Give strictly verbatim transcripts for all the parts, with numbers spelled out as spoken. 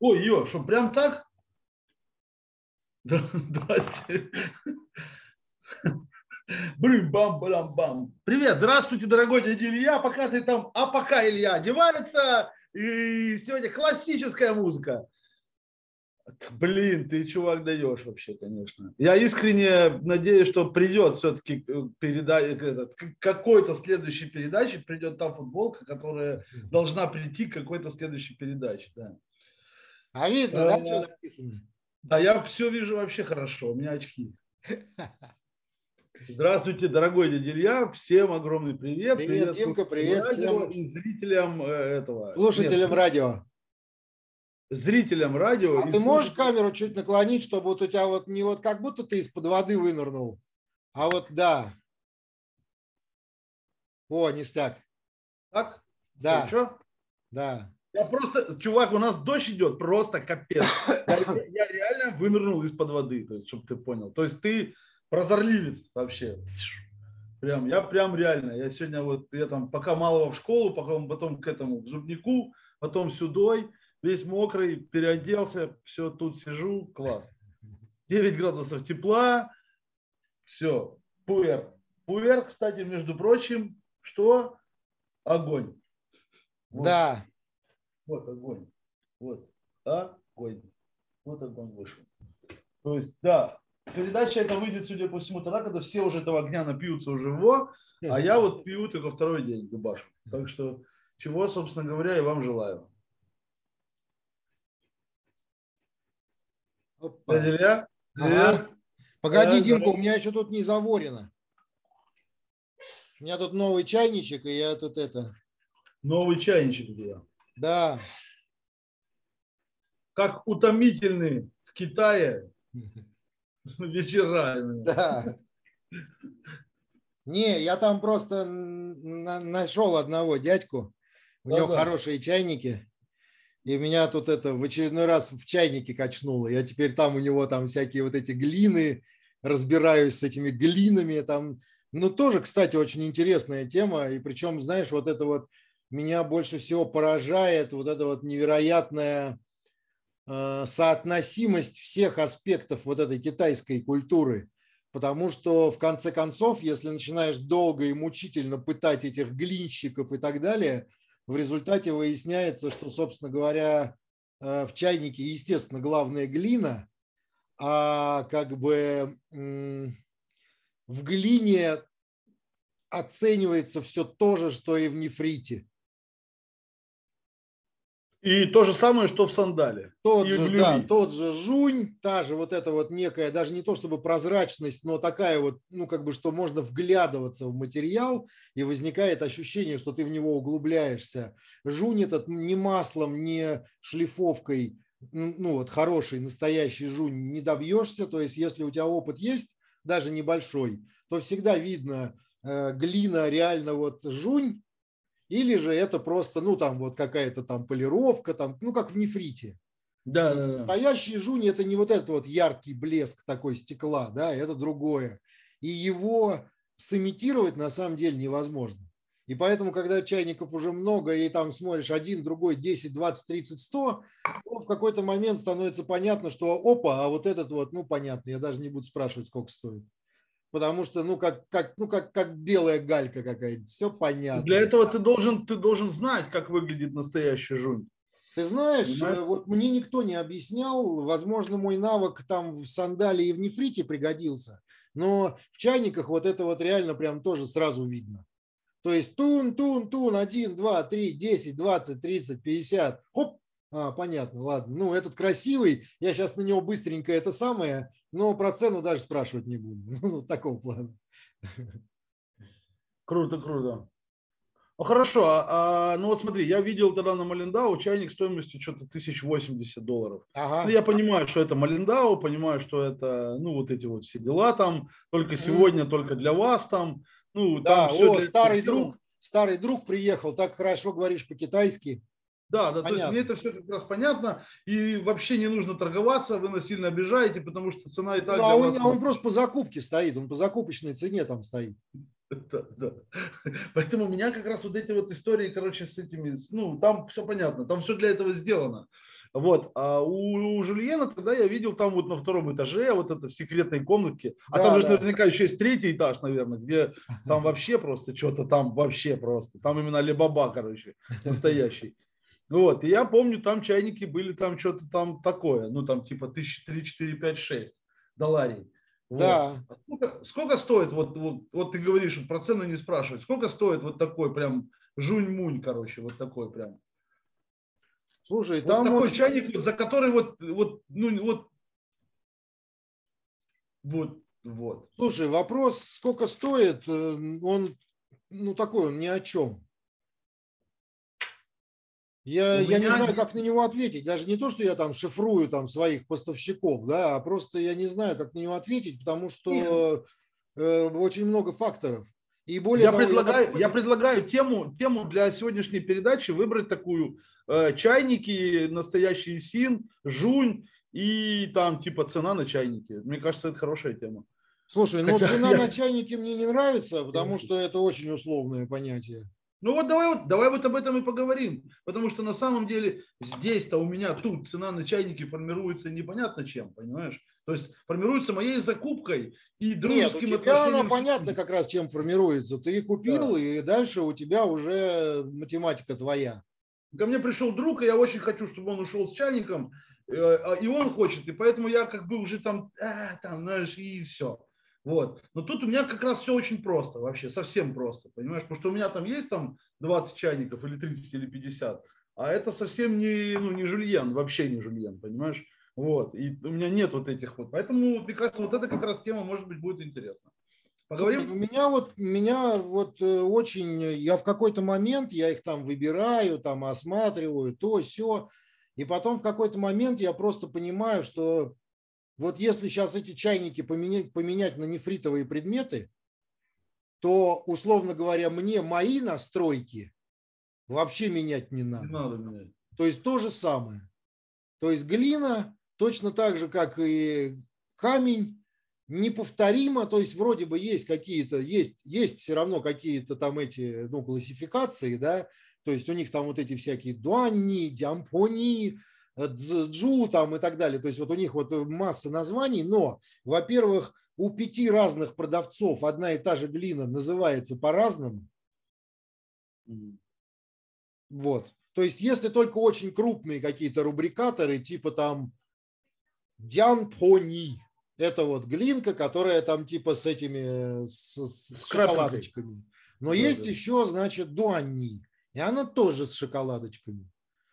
Ой, ё, что, прям так? Здрасте. Брым-бам-балам-бам. Привет, здравствуйте, дорогой дядя Илья. Пока ты там, а пока Илья одевается, и сегодня классическая музыка. Блин, ты, чувак, даешь вообще, конечно. Я искренне надеюсь, что придет все-таки переда... какой-то следующей передаче, придет та футболка, которая должна прийти к какой-то следующей передаче. Да. А видно, да, что написано? Да, я все вижу вообще хорошо, у меня очки. Здравствуйте, дорогой дядя Илья, всем огромный привет. Привет, привет Димка, привет радио всем и зрителям этого. слушателям Нет, радио. Зрителям радио. А и ты можешь слушателям... камеру чуть наклонить, чтобы вот у тебя вот не вот как будто ты из-под воды вынырнул, а вот да. О, ништяк. Так? Да, Что? да. Я просто, чувак, у нас дождь идет, просто капец. Я, я реально вынырнул из-под воды, то есть, чтобы ты понял. То есть ты прозорливец вообще. Прям, я прям реально. Я сегодня вот, я там пока малого в школу, потом, потом к этому, к зубнику, потом сюдой, весь мокрый, переоделся, все, тут сижу, класс. девять градусов тепла, все, пуэр. Пуэр, кстати, между прочим, что? Огонь. Вот. Да. Вот огонь. Вот огонь. Вот огонь вышел. То есть, да, передача эта выйдет, судя по всему, тогда, когда все уже этого огня напьются уже его, а я вот пью только второй день дубашу. Так что, чего, собственно говоря, и вам желаю. Опа. Илья, Ага. привет. Погоди, Да, Димка, да. у меня еще тут не заворено. У меня тут новый чайничек, и я тут это... Новый чайничек у тебя. Да. Как утомительный в Китае вечера. Да. Не, я там просто нашел одного дядьку. У Да, него да. хорошие чайники. И меня тут это в очередной раз в чайнике качнуло. Я теперь там у него там всякие вот эти глины, разбираюсь с этими глинами. Там, ну, тоже, кстати, очень интересная тема. И причем, знаешь, вот это вот меня больше всего поражает, вот это вот невероятная э, соотносимость всех аспектов вот этой китайской культуры. Потому что, в конце концов, если начинаешь долго и мучительно пытать этих глинщиков и так далее, в результате выясняется, что, собственно говоря, в чайнике, естественно, главная глина, а как бы в глине оценивается все то же, что и в нефрите. И то же самое, что в сандале. Тот и же, в да, любви. тот же жунь, та же вот эта вот некая, даже не то чтобы прозрачность, но такая вот, ну как бы, что можно вглядываться в материал, и возникает ощущение, что ты в него углубляешься. Жунь этот ни маслом, ни шлифовкой, ну вот хороший, настоящий жунь не добьешься, то есть если у тебя опыт есть, даже небольшой, то всегда видно э, глина реально вот жунь, или же это просто, ну, там вот какая-то там полировка, там, ну, как в нефрите. Да, да, да. Настоящий жунь – это не вот этот вот яркий блеск такой стекла, да, это другое. И его сымитировать на самом деле невозможно. И поэтому, когда чайников уже много, и там смотришь один, другой, десять, двадцать, тридцать, сто, то в какой-то момент становится понятно, что опа, а вот этот вот, ну, понятно, я даже не буду спрашивать, сколько стоит. Потому что, ну, как, как, ну, как, как белая галька какая-то, все понятно. Для этого ты должен, ты должен знать, как выглядит настоящий жунь. Ты знаешь, Понимаешь? вот мне никто не объяснял, возможно, мой навык там в сандале и в нефрите пригодился, но в чайниках вот это вот реально прям тоже сразу видно. То есть тун, тун, тун, один, два, три, десять, двадцать, тридцать, пятьдесят, хоп, а, понятно, ладно. Ну, этот красивый, я сейчас на него быстренько это самое, но про цену даже спрашивать не буду. Ну, такого плана. Круто, круто. Ну хорошо, а, а, ну вот смотри, я видел тогда на Малиндау чайник стоимостью что-то тысяча восемьдесят долларов. Ага. Ну, я понимаю, что это Малиндау, понимаю, что это, ну, вот эти вот все дела там, только сегодня, только для вас там, ну, там Да, все о, для старый этого. друг, старый друг приехал, так хорошо говоришь по-китайски. Да, да, то есть Понятно. мне это все как раз понятно, и вообще не нужно торговаться, вы нас сильно обижаете, потому что цена и так Ну, а для он, вас... а он просто по закупке стоит, он по закупочной цене там стоит. Да, да. Поэтому у меня как раз вот эти вот истории, короче, с этими, ну, там все понятно, там все для этого сделано. Вот. А у, у Жульена тогда я видел там вот на втором этаже, вот это в секретной комнатке. А там Да, же да. наверняка еще есть третий этаж, наверное, где там вообще просто что-то там вообще просто. Там именно Алибаба, короче, настоящий. Вот. И я помню, там чайники были там что-то там такое. Ну, там типа тысячи три, четыре, пять, шесть долларей. Вот. Да. А сколько, сколько стоит, вот, вот, вот ты говоришь, вот про цены не спрашивать, сколько стоит вот такой прям жунь-мунь, короче, вот такой прям. Слушай, Вот там такой очень... чайник, за который вот, вот, ну, вот, вот, вот. Слушай, вопрос, сколько стоит, э, он, ну, такой, он ни о чем. Я, У я не меня, знаю, как на него ответить. Даже не то, что я там шифрую там своих поставщиков, да, а просто я не знаю, как на него ответить, потому нет, что э, очень много факторов. И более я того, я так предлагаю, я понял, предлагаю тему, тему для сегодняшней передачи выбрать такую э, чайники, настоящий син, жунь и там типа цена на чайники. Мне кажется, это хорошая тема. слушай, ну Хотя цена на я, чайники мне не нравится, я потому что это очень условное понятие. Ну вот давай, вот давай вот об этом и поговорим, потому что на самом деле здесь-то у меня тут цена на чайники формируется непонятно чем, понимаешь? То есть формируется моей закупкой и Нет, у дружеским тебя она отношением с понятно людьми. как раз чем формируется. Ты купил, Да. и дальше у тебя уже математика твоя. Ко мне пришел друг, и я очень хочу, чтобы он ушел с чайником, э, а- и он хочет, и поэтому я как бы уже там, а, там, знаешь, и все. Вот. Но тут у меня как раз все очень просто, вообще, совсем просто, понимаешь? Потому что у меня там есть там двадцать чайников, или тридцать, или пятьдесят, а это совсем не, ну, не жульен, вообще не жульен, понимаешь? Вот. И у меня нет вот этих вот. Поэтому, мне кажется, вот эта как раз тема, может быть, будет интересна. Слушай, Поговорим? у меня вот, меня вот э, очень, я в какой-то момент, я их там выбираю, там осматриваю, то, сё, и потом в какой-то момент я просто понимаю, что вот если сейчас эти чайники поменять, поменять на нефритовые предметы, то, условно говоря, мне мои настройки вообще менять не Не надо. надо менять. То есть то же самое. То есть глина точно так же, как и камень, неповторимо, то есть вроде бы есть какие-то, есть, есть все равно какие-то там эти, ну, классификации, да, то есть у них там вот эти всякие дуанни, диампони, джу там и так далее, то есть вот у них вот масса названий, но, во-первых, у пяти разных продавцов одна и та же глина называется по-разному, вот, то есть если только очень крупные какие-то рубрикаторы, типа там диампони, это вот глинка, которая там типа с этими, с, с С крапинкой. шоколадочками. Но Да, есть да. еще, значит, дуанни, и она тоже с шоколадочками.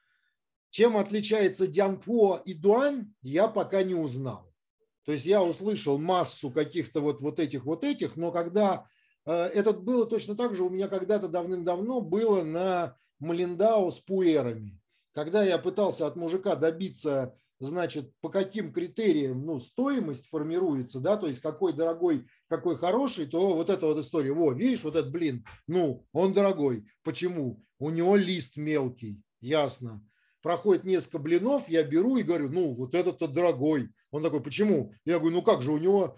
Чем отличается дянпо и дуань, я пока не узнал. То есть я услышал массу каких-то вот, вот этих вот этих, но когда э, это было точно так же, у меня когда-то давным-давно было на Малиндао с пуэрами. Когда я пытался от мужика добиться, значит, по каким критериям, ну, стоимость формируется, да, то есть какой дорогой, какой хороший, то вот эта вот история, во, видишь, вот этот блин, ну, он дорогой. Почему? У него лист мелкий, ясно. Проходит несколько блинов, я беру и говорю, ну, вот этот-то дорогой. Он такой, почему? Я говорю, ну как же, у него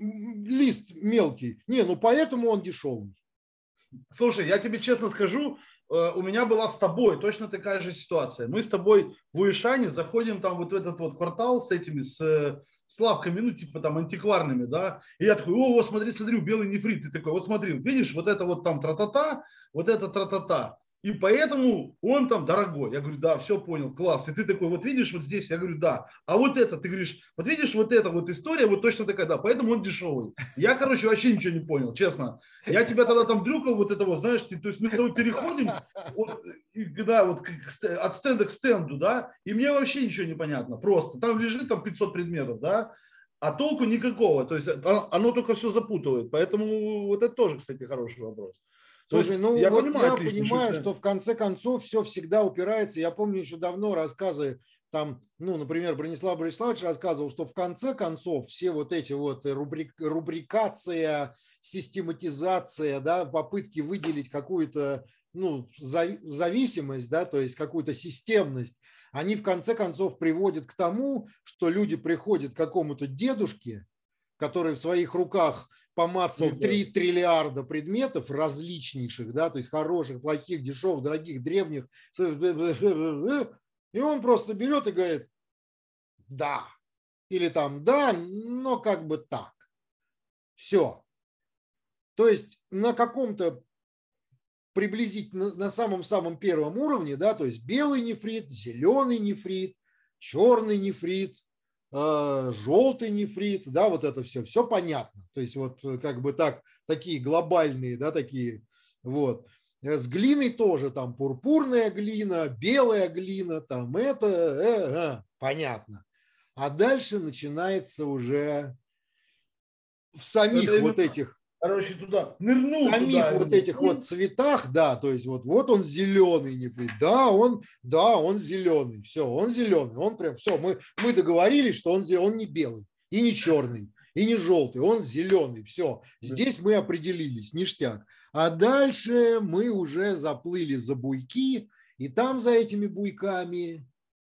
лист мелкий. Не, ну поэтому он дешевый. Слушай, я тебе честно скажу, э, у меня была с тобой точно такая же ситуация. Мы с тобой в Уишане заходим там вот в этот вот квартал с этими, с, э, с лавками, ну, типа там антикварными, да, и я такой, о, вот смотри, смотри, белый нефрит, ты такой, вот смотри, видишь, вот это вот там тра-та-та, вот это тра-та-та, и поэтому он там дорогой. Я говорю, да, все понял, класс. И ты такой, вот видишь, вот здесь, я говорю, да. А вот это, ты говоришь, вот видишь, вот эта вот история, вот точно такая, да, поэтому он дешевый. Я, короче, вообще ничего не понял, честно. Я тебя тогда там дрюкал вот этого, знаешь, ты, то есть мы с тобой переходим от, и, да, вот к, от стенда к стенду, да, и мне вообще ничего не понятно, просто. Там лежит там пятьсот предметов, да, а толку никакого, то есть оно только все запутывает. Поэтому вот это тоже, кстати, хороший вопрос. То Слушай, есть ну я вот понимаю, я Кришна, что понимаю, это... что в конце концов все всегда упирается. Я помню еще давно рассказы, там, ну, например, Бронислав Бориславович рассказывал, что в конце концов все вот эти вот рубрик, рубрикация, систематизация, да, попытки выделить какую-то, ну, зависимость, да, то есть какую-то системность, они в конце концов приводят к тому, что люди приходят к какому-то дедушке, который в своих руках помацал три триллиарда предметов различнейших, да, то есть хороших, плохих, дешевых, дорогих, древних, И он просто берет и говорит, да. Или там, да, но как бы так. Все. То есть на каком-то приблизительно на самом-самом первом уровне, да, то есть белый нефрит, зеленый нефрит, черный нефрит, э, желтый нефрит, да, вот это все, все понятно. То есть вот как бы так, такие глобальные, да, такие, вот. С глиной тоже там пурпурная глина, белая глина, там это, э, э, понятно. А дальше начинается уже в самих Это вот именно, этих короче, туда, нырнул самих туда. вот Именно. этих вот цветах, да, то есть вот, вот он зеленый нефрит, да, он, да, он зеленый, все, он зеленый, он прям, все, мы, мы договорились, что он, он не белый и не черный, и не желтый, он зеленый, все, здесь мы определились, ништяк. А дальше мы уже заплыли за буйки, и там за этими буйками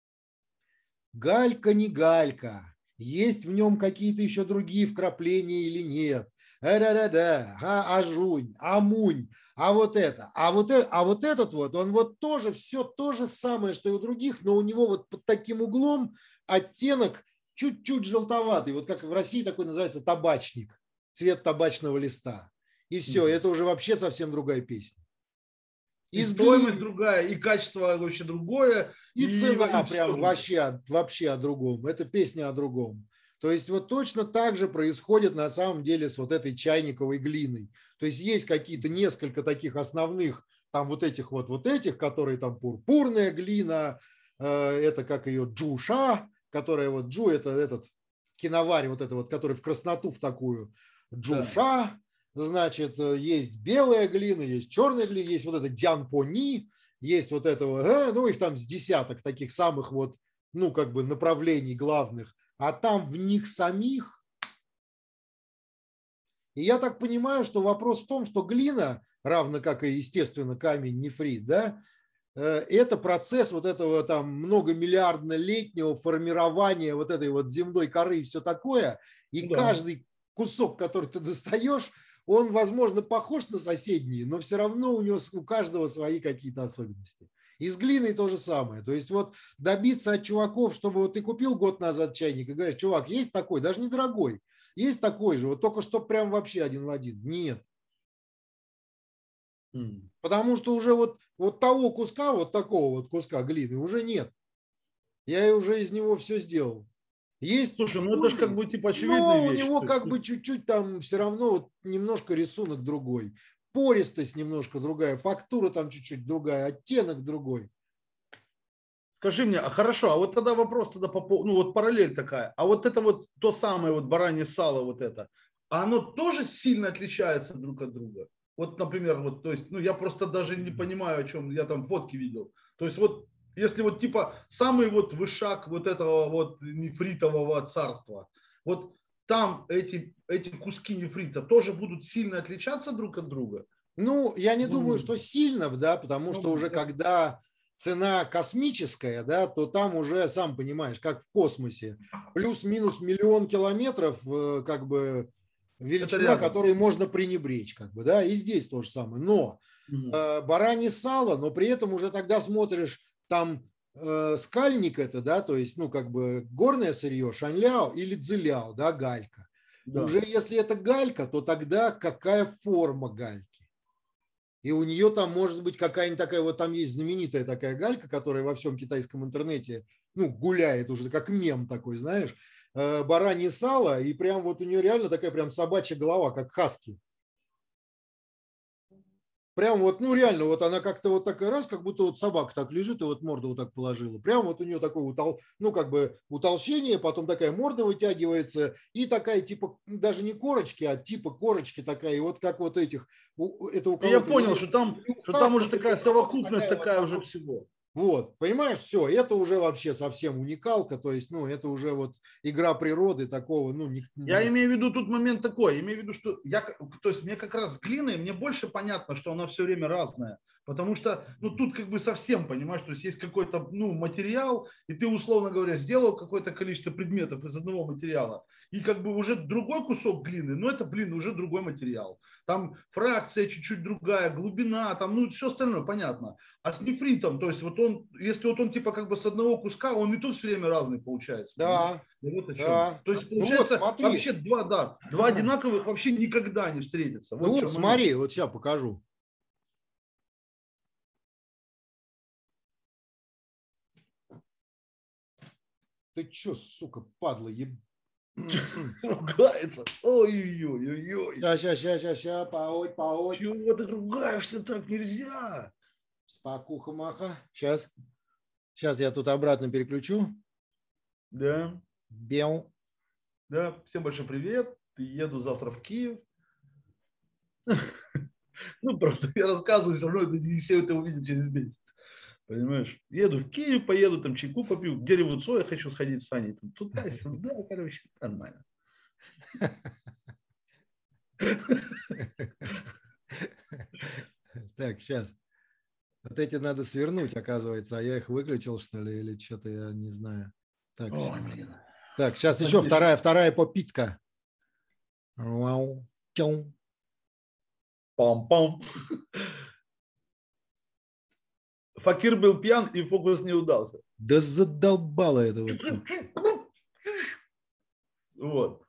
галька не галька, есть в нем какие-то еще другие вкрапления или нет. Да-да-да, а, ажунь, амунь, а вот это, а вот, это, а вот этот вот, он вот тоже все то же самое, что и у других, но у него вот под таким углом оттенок чуть-чуть желтоватый, вот как в России такой называется табачник, цвет табачного листа. И все, это уже вообще совсем другая песня. И стоимость другая, и качество вообще другое. И, и цена и прям вообще, вообще о другом. Это песня о другом. То есть вот точно так же происходит на самом деле с вот этой чайниковой глиной. То есть есть какие-то несколько таких основных, там вот этих вот, вот этих, которые там пурпурная глина, э, это как ее джуша, которая вот джу, это этот киноварь, вот это вот, который в красноту в такую джуша. Да. Значит, есть белая глина, есть черная глина, есть вот это дянпони, есть вот этого, ну их там с десяток таких самых вот, ну как бы направлений главных, а там в них самих. И я так понимаю, что вопрос в том, что глина, равно как и, естественно, камень, нефрит, да, это процесс вот этого там многомиллиардно-летнего формирования вот этой вот земной коры и все такое, и да. Каждый кусок, который ты достаешь, он, возможно, похож на соседние, но все равно у него у каждого свои какие-то особенности. И с глиной то же самое. То есть вот добиться от чуваков, чтобы вот ты купил год назад чайник и говоришь, чувак, есть такой, даже недорогой, есть такой же, вот только что прям вообще один в один. Нет. Mm. Потому что уже вот, вот того куска, вот такого вот куска глины уже нет. Я уже из него все сделал. Есть, слушай, ну это же как бы типа очевидная но вещь. у него как бы чуть-чуть там все равно вот немножко рисунок другой, пористость немножко другая, фактура там чуть-чуть другая, оттенок другой. Скажи мне, а хорошо, а вот тогда вопрос тогда по ну вот параллель такая, а вот это вот то самое вот баранье сало вот это, а оно тоже сильно отличается друг от друга? Вот, например, вот, то есть, ну я просто даже не понимаю, о чем я там фотки видел. То есть вот если вот типа самый вот вышаг вот этого вот нефритового царства, вот там эти, эти куски нефрита тоже будут сильно отличаться друг от друга? Ну, я не ну, думаю, что сильно, да, потому ну, что уже да. Когда цена космическая, да, то там уже, сам понимаешь, как в космосе, плюс-минус миллион километров, как бы величина, которой можно пренебречь, как бы, да, и здесь то же самое. Но угу. э, баранье сало, но при этом уже тогда смотришь, там э, скальник это, да, то есть, ну, как бы горное сырье, шанляо или цзиляо, да, галька. Да. Уже если это галька, то тогда какая форма гальки? И у нее там может быть какая-нибудь такая, вот там есть знаменитая такая галька, которая во всем китайском интернете, ну, гуляет уже, как мем такой, знаешь, э, баранье сало, и прям вот у нее реально такая прям собачья голова, как хаски. Прям вот, ну реально, вот она как-то вот такая раз, как будто вот собака так лежит и вот морду вот так положила. Прям вот у нее такое, утол, ну как бы утолщение, потом такая морда вытягивается и такая типа, даже не корочки, а типа корочки такая. И вот как вот этих, это у Я понял, что там, что там уже такая совокупность такая, такая вот, уже всего. Вот, понимаешь, все, это уже вообще совсем уникалка, то есть, ну, это уже вот игра природы такого, ну, не, не... Я имею в виду тут момент такой, имею в виду, что я, то есть мне как раз с глиной, мне больше понятно, что она все время разная, Потому что, ну, тут как бы совсем, понимаешь, то есть есть какой-то, ну, материал, и ты, условно говоря, сделал какое-то количество предметов из одного материала, и как бы уже другой кусок глины, ну, это, блин, уже другой материал. Там фракция чуть-чуть другая, глубина, там, ну, все остальное, понятно. А с нефритом, то есть вот он, если вот он типа как бы с одного куска, он и тут все время разный получается. Да, Ну, вот о чем. да. То есть Ну вот, получается смотри. вообще два, да, два одинаковых вообще никогда не встретятся. Вот ну вот, смотри, вот сейчас покажу. Ты чё, сука, падла, еб... Ругается. Ой-ой-ой-ой. Сейчас, сейчас, сейчас, сейчас, сейчас, пооть, пооть. Чего ты ругаешься, так нельзя? Спокуха-маха. Сейчас. Сейчас я тут обратно переключу. Да. Бел. Да, всем большой привет. Еду завтра в Киев. Ну, просто я рассказываю, все равно это не все это увидят через месяц. Понимаешь? Еду в Киев, поеду, там чайку попью. К дереву Цоя хочу сходить с Саней. Туда-сюда, короче, нормально. Так, сейчас. Вот эти надо свернуть, оказывается, а я их выключил, что ли, или что-то я не знаю. Так, Ой, сейчас, блин. так, сейчас еще вторая, вторая попитка. Пам-пам. Факир был пьян, и фокус не удался. Да задолбало это вот. Вот.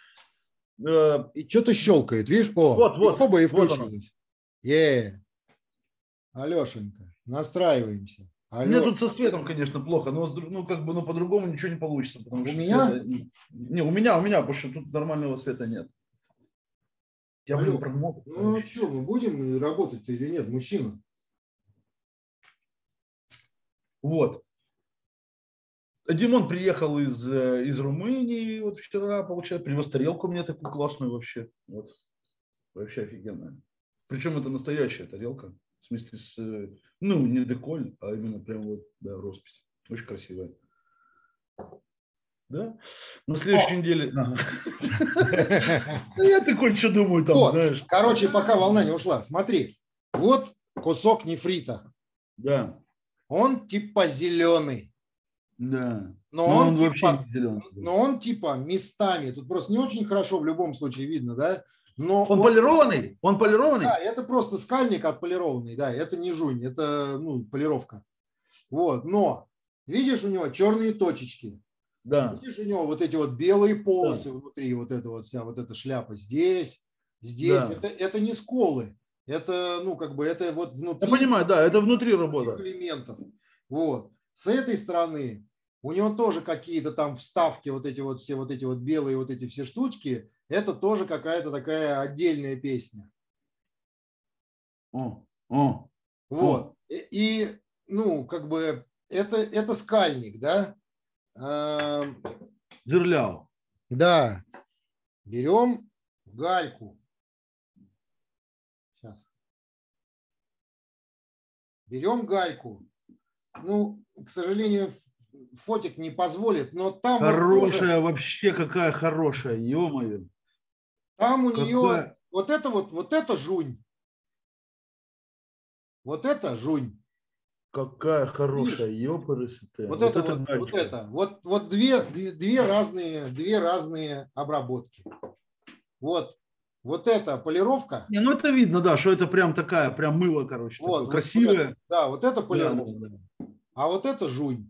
И что-то щелкает, видишь? О, вот, вот, и оба и вот включилось. Е, Алешенька, настраиваемся. Алло. Мне тут со светом, конечно, плохо, но ну, как бы, ну, по-другому ничего не получится. Потому у что меня? Света... Не, у меня, у меня, потому что тут нормального света нет. Я, блин, промок. Ну, что, мы будем работать или нет, мужчина? Вот. Димон приехал из, из Румынии вот вчера, получается, привез тарелку мне такую классную вообще. Вот. Вообще офигенная. Причем это настоящая тарелка. В смысле, с, ну, не деколь, а именно прям вот, да, роспись. Очень красивая. Да? На следующей О! неделе... Я такой, что думаю там, знаешь. Короче, пока волна не ушла. Смотри, вот кусок нефрита. Да. Он типа зеленый. Да. Но, но он, он типа, вообще не зеленый. Но он типа местами. Тут просто не очень хорошо в любом случае видно, да? Но он, он полированный? Он полированный? Да, это просто скальник отполированный, да, это не жунь, это ну, полировка. Вот, но видишь, у него черные точечки. Да. Видишь, у него вот эти вот белые полосы, да, внутри, вот эта вот вся вот эта шляпа здесь, здесь. Да. Это, это не сколы, это, ну, как бы, это вот внутри. Я понимаю, да, это внутри работа. Элементов. Вот. С этой стороны у него тоже какие-то там вставки, вот эти вот все вот эти вот белые вот эти все штучки. Это тоже какая-то такая отдельная песня. О, о, вот. О. И, и, ну, как бы, это, это скальник, да? Зерлял. Да. Берем гальку. Сейчас. Берем гальку. Ну, к сожалению, фотик не позволит, но там... Хорошая, тоже, вообще какая хорошая, ё-моё. Там у какая... нее вот это вот, вот это жунь. Вот это жунь. Какая хорошая, ёпарасоте. Вот, вот это вот, вот это. Вот, вот две, две, две разные, две разные обработки. Вот. Вот это полировка. Не, ну это видно, да, что это прям такая, прям мыло, короче. Вот, вот красивая. Вот, да, вот это полировка. Да, да, да. А вот это жунь.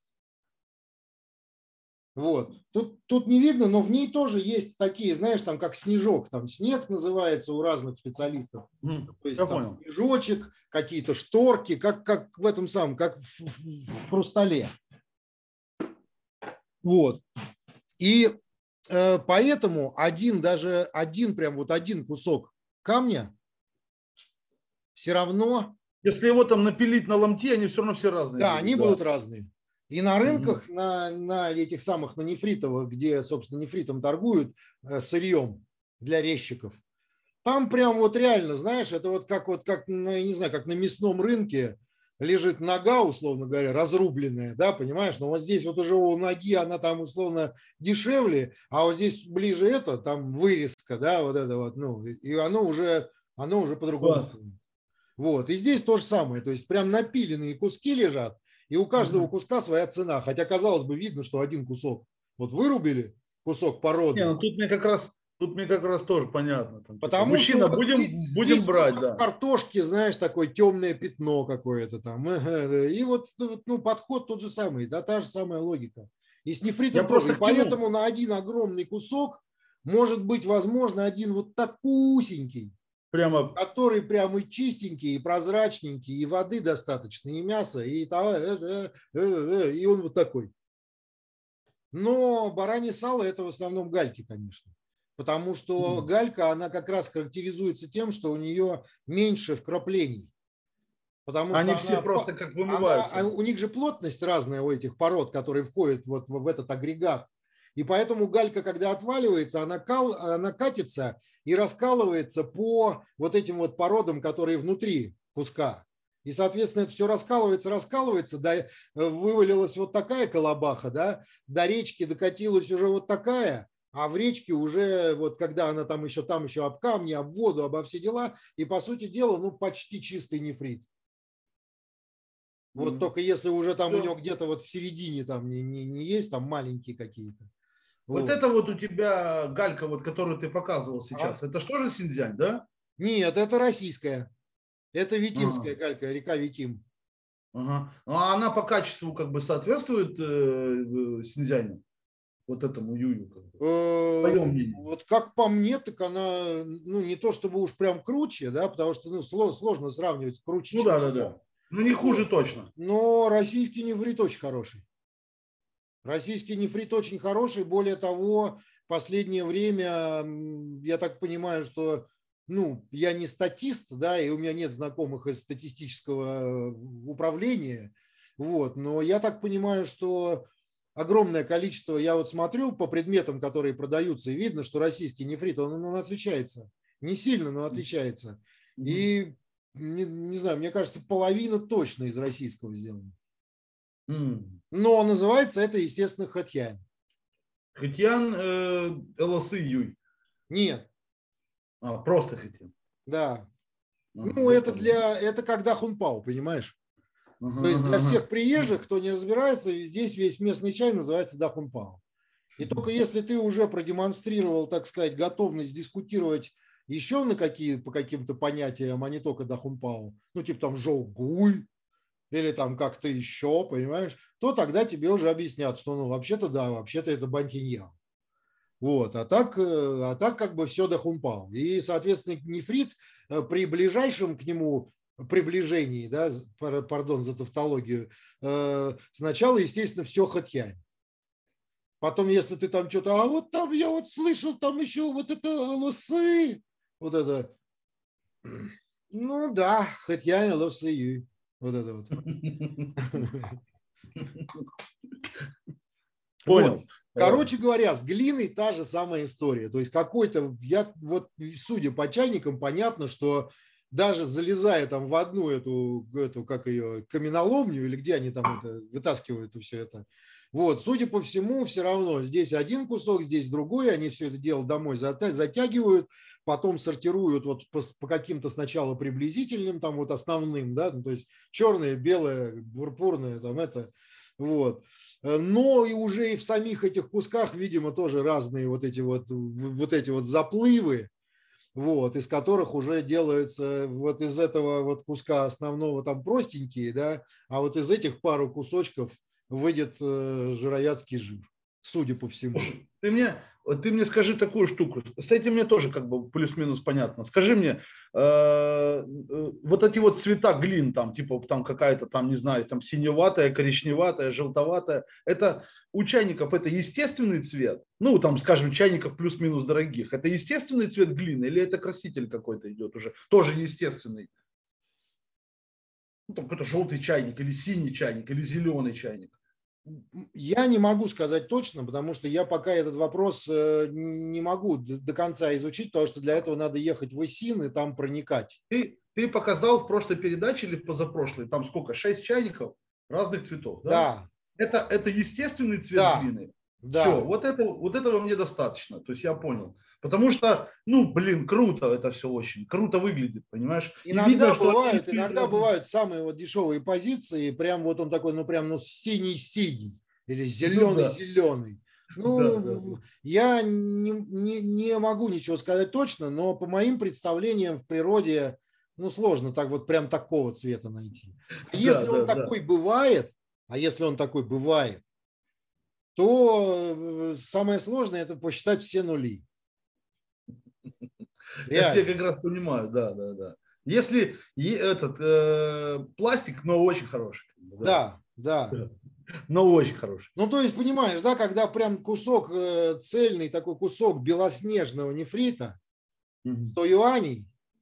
Вот. Тут, тут не видно, но в ней тоже есть такие, знаешь, там как снежок, там снег называется у разных специалистов. Mm, То есть я там понял. снежочек, какие-то шторки, как, как в этом самом, как в, в, в хрустале. Вот. И э, поэтому один, даже один, прям вот один кусок камня все равно... Если его там напилить на ломти, они все равно все разные. Да, будут, они да. будут разные. И на рынках, mm-hmm. на, на этих самых, на нефритовых, где, собственно, нефритом торгуют, э, сырьем для резчиков, там прям вот реально, знаешь, это вот как, вот как, ну, я не знаю, как на мясном рынке лежит нога, условно говоря, разрубленная, да, понимаешь? Но вот здесь вот уже у ноги она там условно дешевле, а вот здесь ближе это, там вырезка, да, вот это вот, ну, и оно уже, оно уже по-другому. Да. Вот. И здесь то же самое. То есть прям напиленные куски лежат, и у каждого Мгм. куска своя цена. Хотя, казалось бы, видно, что один кусок вот вырубили, кусок Не, породы. ну тут мне как раз, тут мне как раз тоже понятно. Там, типа, Потому что мужчина, вот будем, здесь, будем здесь вот брать, как в да. картошке, знаешь, такое темное пятно какое-то там. И вот ну, подход тот же самый, да, та же самая логика. И с Я нефритом тоже. просто И к чему? поэтому на один огромный кусок может быть, возможно, один вот такусенький, Прямо, который прям и чистенький, и прозрачненький, и воды достаточно, и мясо, и, и он вот такой. Но баранье сало – это в основном гальки, конечно. Потому что галька, она как раз характеризуется тем, что у нее меньше вкраплений. Потому они что все она, просто как она, вымываются. у них же плотность разная у этих пород, которые входят вот в этот агрегат. И поэтому галька, когда отваливается, она, кал, она катится и раскалывается по вот этим вот породам, которые внутри куска. И, соответственно, это все раскалывается, раскалывается, да, вывалилась вот такая колобаха, да, до речки докатилась уже вот такая, а в речке уже, вот когда она там еще, там еще об камни, об воду, обо все дела, и, по сути дела, ну, почти чистый нефрит. Вот Mm. только если уже там у Все. него где-то вот в середине там не, не, не есть, там маленькие какие-то. Вот Вот. это вот у тебя галька, вот, которую ты показывал А? сейчас, это что же Синьцзянь, да? Нет, это российская. Это Ага, Витимская галька, река Витим. ага. Ну, а она по качеству как бы соответствует э, э, Синьцзяню, вот этому Юю, как бы. Э, Твое мнение. Вот как по мне, так она, ну, не то чтобы уж прям круче, да, потому что, ну, сло- сложно сравнивать круче, Ну чем да, да, чего. да. Ну не хуже Вот. точно. Но российский нефрит очень хороший. Российский нефрит очень хороший. Более того, в последнее время, я так понимаю, что, ну, я не статист, да, и у меня нет знакомых из статистического управления, вот, но я так понимаю, что огромное количество, я вот смотрю по предметам, которые продаются, и видно, что российский нефрит, он, он отличается. Не сильно, но отличается. Мгм. И, не, не знаю, мне кажется, половина точно из российского сделана. М. Но называется это, естественно, хатьянь. Хэтьян э, ЛСы Юй. Нет, А, просто Хэтьян. да. Ага, Ну, я это понял. для, это когда хунпау, понимаешь? Ага, То есть ага, для ага. всех приезжих, кто не разбирается, здесь весь местный чай называется дахунпао. И только если ты уже продемонстрировал, так сказать, готовность дискутировать еще на какие, по каким-то понятиям, а не только дахунпао, ну, типа там жоугуй или там как-то еще, понимаешь, то тогда тебе уже объяснят, что, ну, вообще-то да, вообще-то это бантиньяо. Вот, а так, а так как бы все дохунпал. И, соответственно, нефрит при ближайшем к нему приближении, да, пардон за тавтологию, сначала, естественно, все хатьянь. Потом, если ты там что-то, а вот там я вот слышал, там еще вот это лосы, вот это, ну да, хатьянь, лосы, вот это вот. Вот. Понял. Короче говоря, с глиной та же самая история. То есть какой-то, я вот судя по чайникам, понятно, что даже залезая там в одну эту, эту как ее, каменоломню, или где они там это вытаскивают и все это, вот, судя по всему, все равно здесь один кусок, здесь другой, они все это дело домой затягивают, потом сортируют вот по, по каким-то сначала приблизительным, там вот основным, да, ну, то есть черное, белое, пурпурное, там это, вот. Но и уже и в самих этих кусках, видимо, тоже разные вот эти вот, вот эти вот заплывы, вот, из которых уже делаются вот из этого вот куска основного там простенькие, да, а вот из этих пару кусочков выйдет э, жировятский жир, судя по всему. Слушай, ты мне, ты мне скажи такую штуку. С этим мне тоже как бы плюс-минус понятно. Скажи мне, э, э, вот эти вот цвета глин, там, типа там какая-то там, не знаю, там синеватая, коричневатая, желтоватая, это у чайников это естественный цвет? Ну, там, скажем, чайников плюс-минус дорогих. Это естественный цвет глины или это краситель какой-то идет уже? Тоже естественный. Ну, там какой-то желтый чайник или синий чайник или зеленый чайник. Я не могу сказать точно, потому что я пока этот вопрос не могу до конца изучить, потому что для этого надо ехать в ИСИН и там проникать. Ты, ты показал в прошлой передаче или в позапрошлой, там сколько, шесть чайников разных цветов, да? Да. Это, это естественный цвет Да. глины. Все, Да. вот, это, вот этого мне достаточно, то есть я понял. Потому что, ну, блин, круто это все очень, круто выглядит, понимаешь? И Иногда видно, что бывают, они- иногда бывают самые вот дешевые позиции, прям вот он такой, ну прям, ну синий-синий или Ну да, зеленый-зеленый. да, да, да. Ну, я не, не, не могу ничего сказать точно, но по моим представлениям в природе, ну, сложно так вот прям такого цвета найти. А Да, если он да, да. такой бывает, а если он такой бывает, то э, самое сложное – это посчитать все нули. Я тебя Реально. как раз понимаю, да, да, да. Если и этот э, пластик, но очень хороший, как бы, да. Да, да. Да. Но очень хороший. Ну, то есть, понимаешь, да, когда прям кусок э, цельный, такой кусок белоснежного нефрита, Мгм. сто юаней,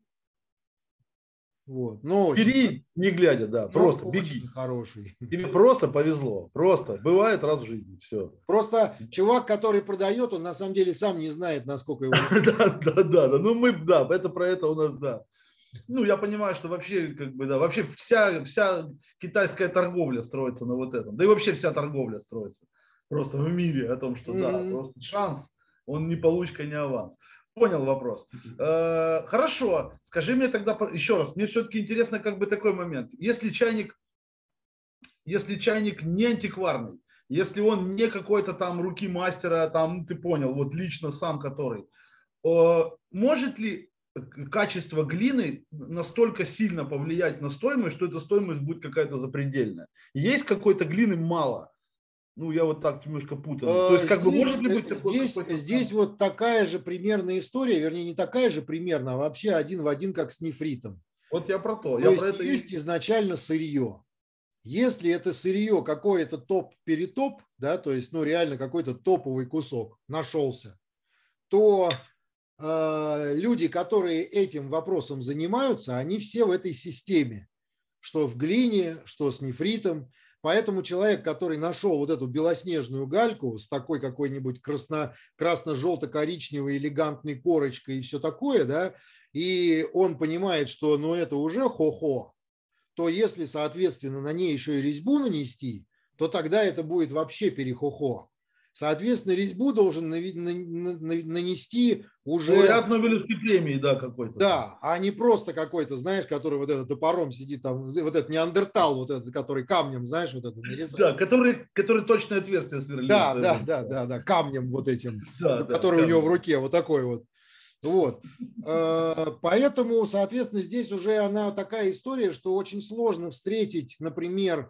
вот, но очень, Бери, не глядя, да, но просто очень беги. хороший. Тебе просто повезло, просто. Бывает раз в жизни, все. Просто чувак, который продает, он на самом деле сам не знает, насколько его... Да, да, да, да. Ну мы, да, это про это у нас, да. Ну, я понимаю, что вообще, как бы, да, вообще вся, вся китайская торговля строится на вот этом. Да и вообще вся торговля строится просто в мире о том, что да, Мгм. просто шанс, он не получка, не аванс. Понял вопрос. Э, Хорошо, скажи мне тогда по- еще раз, мне все-таки интересно как бы такой момент. Если чайник, если чайник не антикварный, если он не какой-то там руки мастера, там, ну, ты понял, вот лично сам который, э, может ли качество глины настолько сильно повлиять на стоимость, что эта стоимость будет какая-то запредельная? Есть какой-то глины мало? Ну, я вот так немножко путано. То есть, Э, как бы, Здесь, может ли быть э, такой здесь, какой-то здесь там... вот такая же примерная история, вернее, не такая же примерно, а вообще один в один, как с нефритом. Вот я про то, То я про есть это есть и... изначально сырье. Если это сырье какое-то топ-перетоп, да, то есть, ну, реально какой-то топовый кусок нашелся, то э, люди, которые этим вопросом занимаются, они все в этой системе, что в глине, что с нефритом. Поэтому человек, который нашел вот эту белоснежную гальку с такой какой-нибудь красно, красно-желто-коричневой элегантной корочкой и все такое, да, и он понимает, что ну это уже хо-хо, то если, соответственно, на ней еще и резьбу нанести, то тогда это будет вообще перехохо. Соответственно, резьбу должен нанести уже, Лауреат Нобелевской премии, да, какой-то там. да, а не просто какой-то, знаешь, который вот этот топором сидит там, вот этот неандертал, вот этот, который камнем, знаешь, вот это Да, нарезает. который, который точное отверстие сверлил в Да, свое да, время. да, да, да, камнем вот этим, Да, да, который у него в камень. руке, вот такой вот. Вот. Поэтому, соответственно, здесь уже она такая история, что очень сложно встретить, например,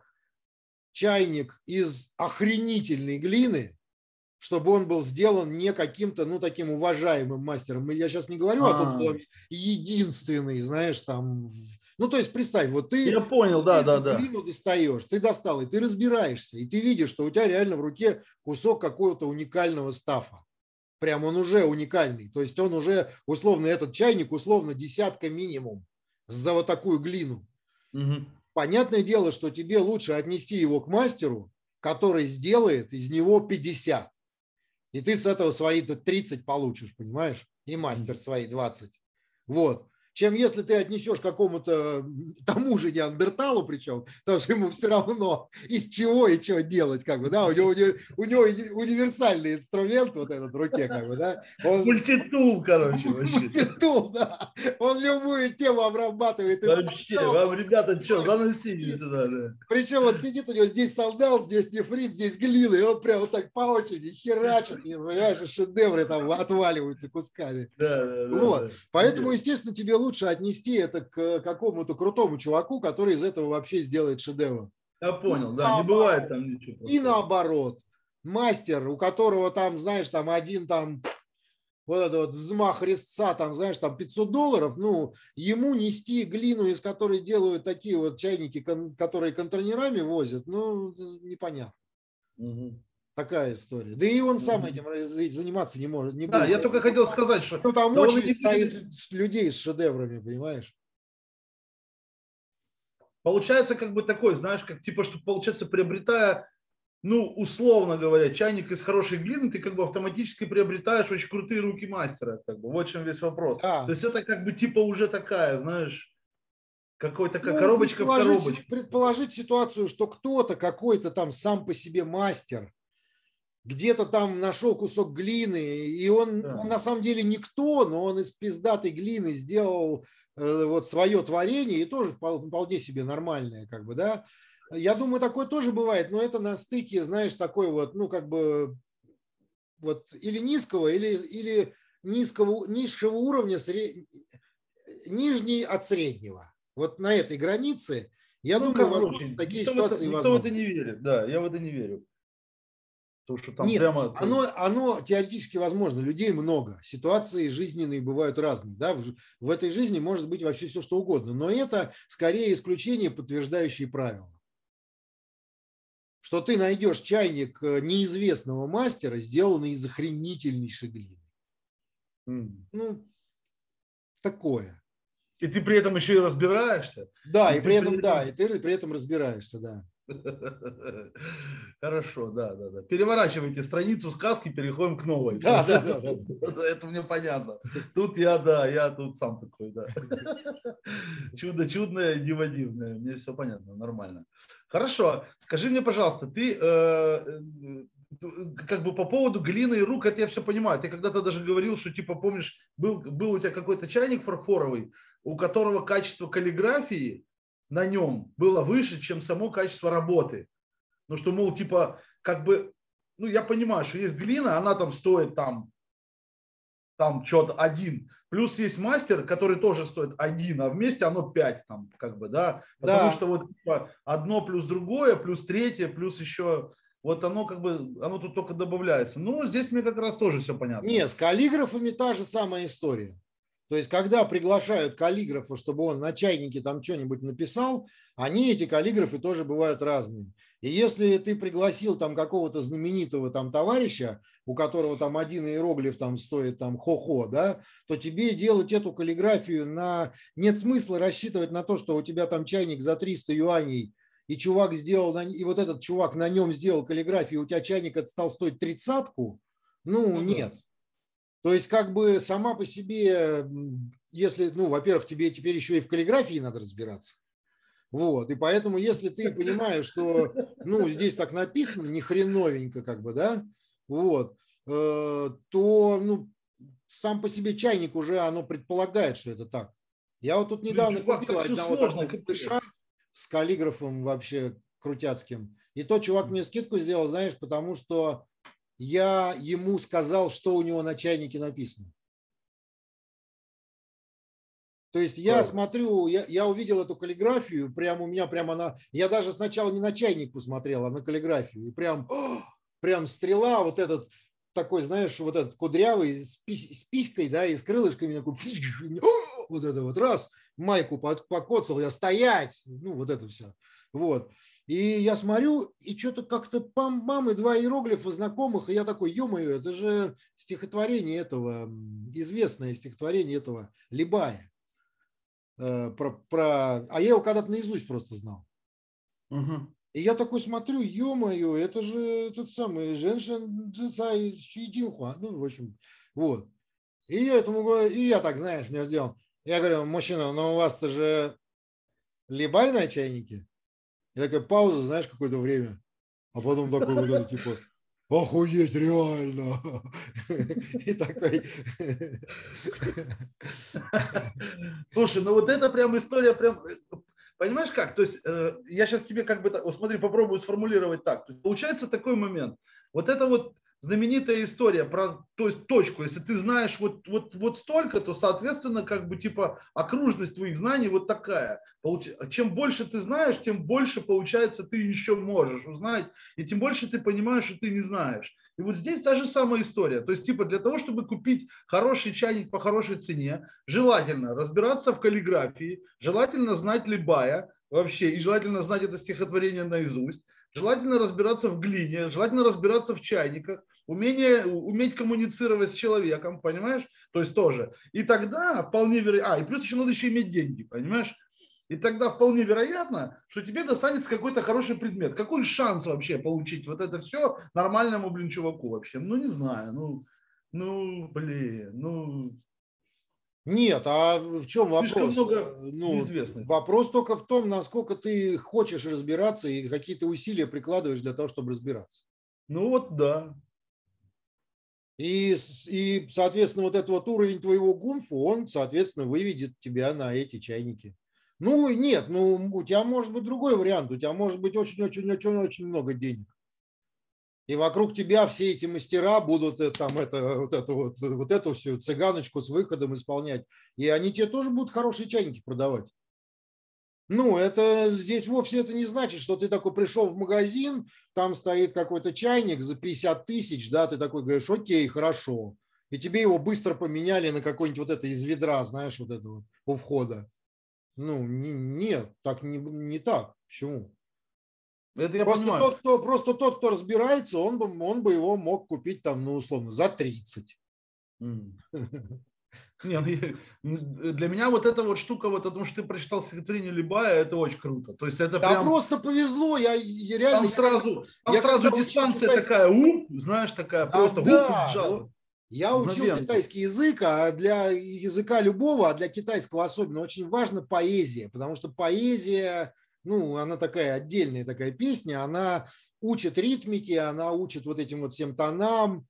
чайник из охренительной глины, чтобы он был сделан не каким-то, ну, таким уважаемым мастером. Я сейчас не говорю о том, что А, он единственный, знаешь, там... Ну, то есть, представь, вот ты, я понял, ты да, да, эту да. глину достаешь, ты достал, и ты разбираешься, и ты видишь, что у тебя реально в руке кусок какого-то уникального стафа. Прям он уже уникальный. То есть он уже, условно, этот чайник, условно, десятка минимум за вот такую глину. Мгм. Понятное дело, что тебе лучше отнести его к мастеру, который сделает из него пятьдесят. И ты с этого свои тридцать получишь, понимаешь? И мастер свои двадцать. Вот. Чем если ты отнесешь какому-то тому же неандерталу, причем, потому что ему все равно из чего и что делать, как бы, да, у него, у него универсальный инструмент вот этот в руке, как бы, да, он Мультитул, короче, вообще. мультитул, да, он любую тему обрабатывает из Вообще, солдата. вам, ребята, что, заносили сюда, да? Причем вот сидит у него здесь солдат, здесь нефрит, здесь глина, и он прям вот так по очереди херачит, и, понимаешь, и шедевры там отваливаются кусками. Да, да, да, Вот. да. Поэтому, Интересно. естественно, тебе лучше отнести это к какому-то крутому чуваку, который из этого вообще сделает шедевр. Я И понял, да, не бывает наоборот. там ничего И простого. наоборот. Мастер, у которого там, знаешь, там один там вот этот вот взмах резца, там, знаешь, там пятьсот долларов, ну, ему нести глину, из которой делают такие вот чайники, которые контейнерами возят, ну, непонятно. Мгм. Такая история. Да и он сам Мгм. этим заниматься не может, не Да, будет. я только хотел сказать, что Ну, там да он и не очередь стоит будет. людей с шедеврами, понимаешь? Получается как бы такой, знаешь, как типа, что получается, приобретая, ну, условно говоря, чайник из хорошей глины, ты как бы автоматически приобретаешь очень крутые руки мастера, как бы, вот в чем весь вопрос. То Да. есть это как бы типа уже такая, знаешь, какой-то как Ну, коробочка в предположить, коробочке. предположить ситуацию, что кто-то, какой-то там сам по себе мастер, где-то там нашел кусок глины, и он, Да. он на самом деле никто, но он из пиздатой глины сделал э, вот свое творение, и тоже вполне себе нормальное, как бы, да. Я думаю, такое тоже бывает, но это на стыке, знаешь, такой вот, ну, как бы, вот или низкого, или, или низкого, низшего уровня, сред... нижний от среднего. Вот на этой границе, я Ну, думаю, возможно, короче, такие никто в, это, ситуации никто в это возможны. не верит. Да, я в это не верю. То, что там Нет, прямо... оно, оно теоретически возможно. Людей много. Ситуации жизненные бывают разные. Да? В, в этой жизни может быть вообще все, что угодно. Но это скорее исключение, подтверждающие правила. Что ты найдешь чайник неизвестного мастера, сделанный из охренительнейшей глины. Mm. Ну, такое. И ты при этом еще и разбираешься. Да, и, и при этом, при да, и ты при этом разбираешься, да. Хорошо, да, да, да. Переворачивайте страницу сказки, переходим к новой. Да, да, да, да. Это мне понятно. Тут я, да, я тут сам такой, да. Чудо чудное, диво дивное. Мне все понятно, нормально. Хорошо. Скажи мне, пожалуйста, ты э, как бы по поводу глины и рук, это я все понимаю. Ты когда-то даже говорил, что типа, помнишь, был, был у тебя какой-то чайник фарфоровый, у которого качество каллиграфии на нем было выше, чем само качество работы. Ну, что, мол, типа, как бы, ну, я понимаю, что есть глина, она там стоит там, там что-то один. Плюс есть мастер, который тоже стоит один, а вместе оно пять там, как бы, да. Потому Да. что вот типа, одно плюс другое, плюс третье, плюс еще, вот оно как бы, оно тут только добавляется. Ну, здесь мне как раз тоже все понятно. Нет, с каллиграфами та же самая история. То есть, когда приглашают каллиграфа, чтобы он на чайнике там что-нибудь написал, они, эти каллиграфы, тоже бывают разные. И если ты пригласил там какого-то знаменитого там товарища, у которого там один иероглиф там стоит там хо-хо, да, то тебе делать эту каллиграфию на... Нет смысла рассчитывать на то, что у тебя там чайник за триста юаней, и чувак сделал, на... и вот этот чувак на нем сделал каллиграфию, у тебя чайник этот стал стоить тридцатку. Ну, ну нет. Да. То есть, как бы сама по себе, если, ну, во-первых, тебе теперь еще и в каллиграфии надо разбираться. Вот. И поэтому, если ты понимаешь, что, ну, здесь так написано, ни хреновенько, как бы, да, вот, э, то, ну, сам по себе чайник уже, оно предполагает, что это так. Я вот тут недавно Блин, чувак, купил одного такого малыша с каллиграфом вообще крутяцким. И тот чувак мне скидку сделал, знаешь, потому что я ему сказал, что у него на чайнике написано. То есть я Правильно. смотрю, я, я увидел эту каллиграфию, прям у меня прямо она, я даже сначала не на чайник посмотрел, а на каллиграфию. И прям, прям стрела, вот этот такой, знаешь, вот этот кудрявый с, пись, с писькой, да, и с крылышками, такой, вот это вот раз, майку покоцал, я стоять, ну вот это все. Вот. И я смотрю, и что-то как-то пам-пам, и два иероглифа знакомых, и я такой, ё-моё, это же стихотворение этого, известное стихотворение этого Либая. Э, про, про... А я его когда-то наизусть просто знал. Угу. И я такой смотрю, ё-моё, это же тот самый Женшен Цзицай Чидинхуа. Ну, в общем, вот. И я этому говорю, и я так, знаешь, мне сделал. Я говорю, мужчина, но у вас-то же Либай на чайнике? И такая пауза, знаешь, какое-то время. А потом такой вот это, типа, охуеть, реально. И такой... Слушай, ну вот это прям история, прям... Понимаешь как? То есть э, я сейчас тебе как бы... Вот смотри, попробую сформулировать так. То есть, получается такой момент. Вот это вот знаменитая история про, то есть точку. Если ты знаешь вот, вот, вот столько, то, соответственно, как бы типа окружность твоих знаний вот такая. Чем больше ты знаешь, тем больше, получается, ты еще можешь узнать, и тем больше ты понимаешь, что ты не знаешь. И вот здесь та же самая история. То есть, типа, для того, чтобы купить хороший чайник по хорошей цене, желательно разбираться в каллиграфии, желательно знать Либая вообще, и желательно знать это стихотворение наизусть. Желательно разбираться в глине, желательно разбираться в чайниках, умение, уметь коммуницировать с человеком, понимаешь? То есть тоже. И тогда вполне вероятно... А, и плюс еще надо еще иметь деньги, понимаешь? И тогда вполне вероятно, что тебе достанется какой-то хороший предмет. Какой шанс вообще получить вот это все нормальному, блин, чуваку вообще? Ну, не знаю. Ну, ну блин, ну... Нет, а в чем вопрос? Много ну, вопрос только в том, насколько ты хочешь разбираться и какие ты усилия прикладываешь для того, чтобы разбираться. Ну вот да. И, и, соответственно, вот этот вот уровень твоего гунфа, он, соответственно, выведет тебя на эти чайники. Ну, нет, ну, у тебя может быть другой вариант. У тебя может быть очень-очень-очень-очень много денег. И вокруг тебя все эти мастера будут там это, вот, это, вот, вот эту всю цыганочку с выходом исполнять. И они тебе тоже будут хорошие чайники продавать. Ну, это здесь вовсе это не значит, что ты такой пришел в магазин, там стоит какой-то чайник за пятьдесят тысяч, да, ты такой говоришь, окей, хорошо. И тебе его быстро поменяли на какой-нибудь вот это из ведра, знаешь, вот это вот у входа. Ну, не, нет, так не, не так. Почему? Это я Просто понимаю. тот, кто, просто тот, кто разбирается, он бы, он бы его мог купить там, ну, условно, за тридцать. Mm. Не, ну, для меня вот эта вот штука, вот о том, что ты прочитал стихотворение Либая, это очень круто. То есть это да прям... просто повезло, я, я реально... Там сразу, там я сразу когда дистанция китайский... такая, уп, знаешь, такая, да, просто да, уп, убежал. ну, я учил китайский язык, а для языка любого, а для китайского особенно, очень важна поэзия, потому что поэзия, ну, она такая отдельная такая песня, она учит ритмике, она учит вот этим вот всем тонам,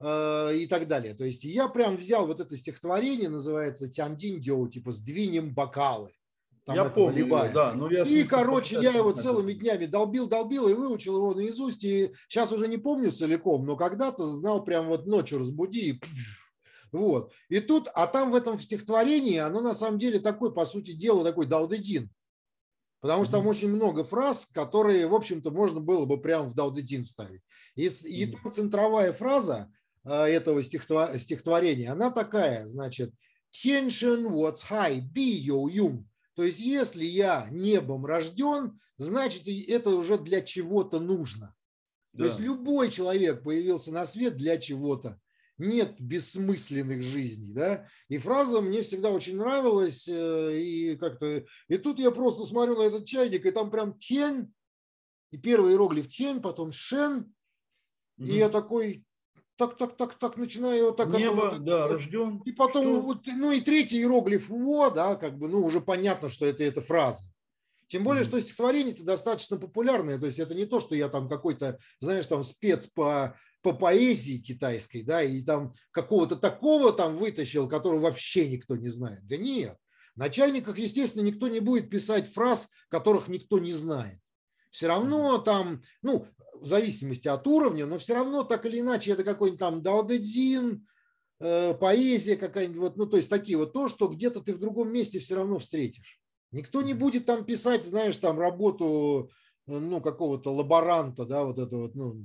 и так далее. То есть я прям взял вот это стихотворение, называется «Тяндинь Дёу», типа «Сдвинем бокалы». Там Я этого помню Либая. его, да. Но я И, смысле, короче, я его почитать, целыми днями долбил, долбил и выучил его наизусть. И сейчас уже не помню целиком, но когда-то знал прям вот ночью разбуди. И вот. И тут, а там в этом стихотворении, оно на самом деле такой, по сути дела, такой даудедин. Потому что там очень много фраз, которые, в общем-то, можно было бы прямо в даудедин вставить. И, и там центровая фраза этого стихотворения, она такая, значит, «Тяньшэн what's high, би йоу юм». То есть, если я небом рожден, значит, это уже для чего-то нужно. Да. То есть, любой человек появился на свет для чего-то. Нет бессмысленных жизней. Да? И фраза мне всегда очень нравилась. И, как-то... и тут я просто смотрю на этот чайник, и там прям тень, и первый иероглиф тень, потом шен. Угу. И я такой... так, так, так, так, начинаю так. Небо, это, вот, да, это, рожден. и потом, вот, ну и третий иероглиф, во, да, как бы, ну уже понятно, что это эта фраза. Тем более, mm-hmm. что стихотворение-то достаточно популярное, то есть это не то, что я там какой-то, знаешь, там спец по, по поэзии китайской, да, и там какого-то такого там вытащил, которого вообще никто не знает. Да нет, на чайниках, естественно, никто не будет писать фраз, которых никто не знает. Все равно там, ну, в зависимости от уровня, но все равно так или иначе это какой-нибудь там даодэцзин, э, поэзия какая-нибудь, вот, ну, то есть такие вот, то, что где-то ты в другом месте все равно встретишь. Никто не будет там писать, знаешь, там работу, ну, какого-то лаборанта, да, вот это вот, ну.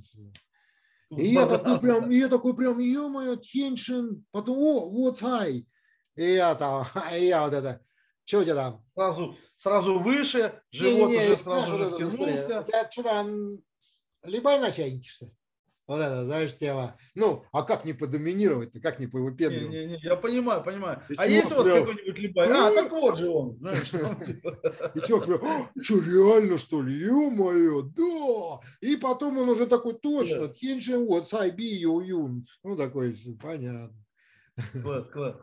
И я такой прям, и я такой прям, ё-моё, Тяньшэн, потом, о, what's high, и я там, и я вот это, что у тебя там? Сразу, сразу выше, живот не, не, не, уже сразу же втянулся. У тебя что там, Либай на чайнике, что ли? Вот это, знаешь, тема. Ну, а как не подоминировать-то, как не повыпендриваться? Не, не, не, я понимаю, понимаю. И а чё, есть у вас прям... какой-нибудь Либай? А, так вот же он, знаешь. И что, прям, что, реально, что ли? Ё-моё, да! И потом он уже такой, точно, Тяньшэн вот, Сай Би Ю Юн. Ну, такой, все, понятно. Класс, класс.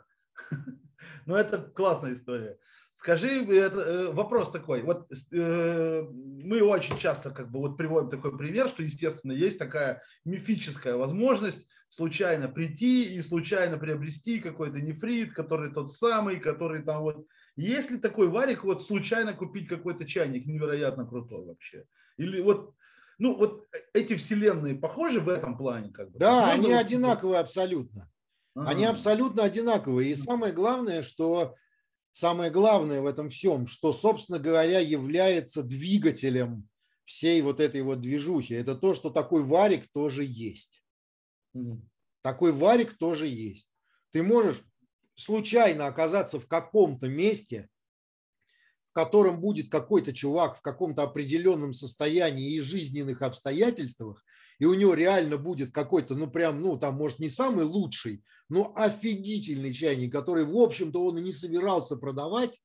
Ну, это классная история. Скажи, это, вопрос такой. Вот э, мы очень часто как бы вот приводим такой пример, что, естественно, есть такая мифическая возможность случайно прийти и случайно приобрести какой-то нефрит, который тот самый, который там вот... Есть ли такой варик, вот случайно купить какой-то чайник невероятно крутой вообще? Или вот, ну, вот эти вселенные похожи в этом плане? Как бы? Да, Можно они вот... одинаковые абсолютно. Ага. Они абсолютно одинаковые. И самое главное, что... Самое главное в этом всем, что, собственно говоря, является двигателем всей вот этой вот движухи, это то, что такой варик тоже есть. Mm-hmm. Такой варик тоже есть. Ты можешь случайно оказаться в каком-то месте, в котором будет какой-то чувак в каком-то определенном состоянии и жизненных обстоятельствах, и у него реально будет какой-то, ну прям, ну там, может, не самый лучший, но офигительный чайник, который, в общем-то, он и не собирался продавать,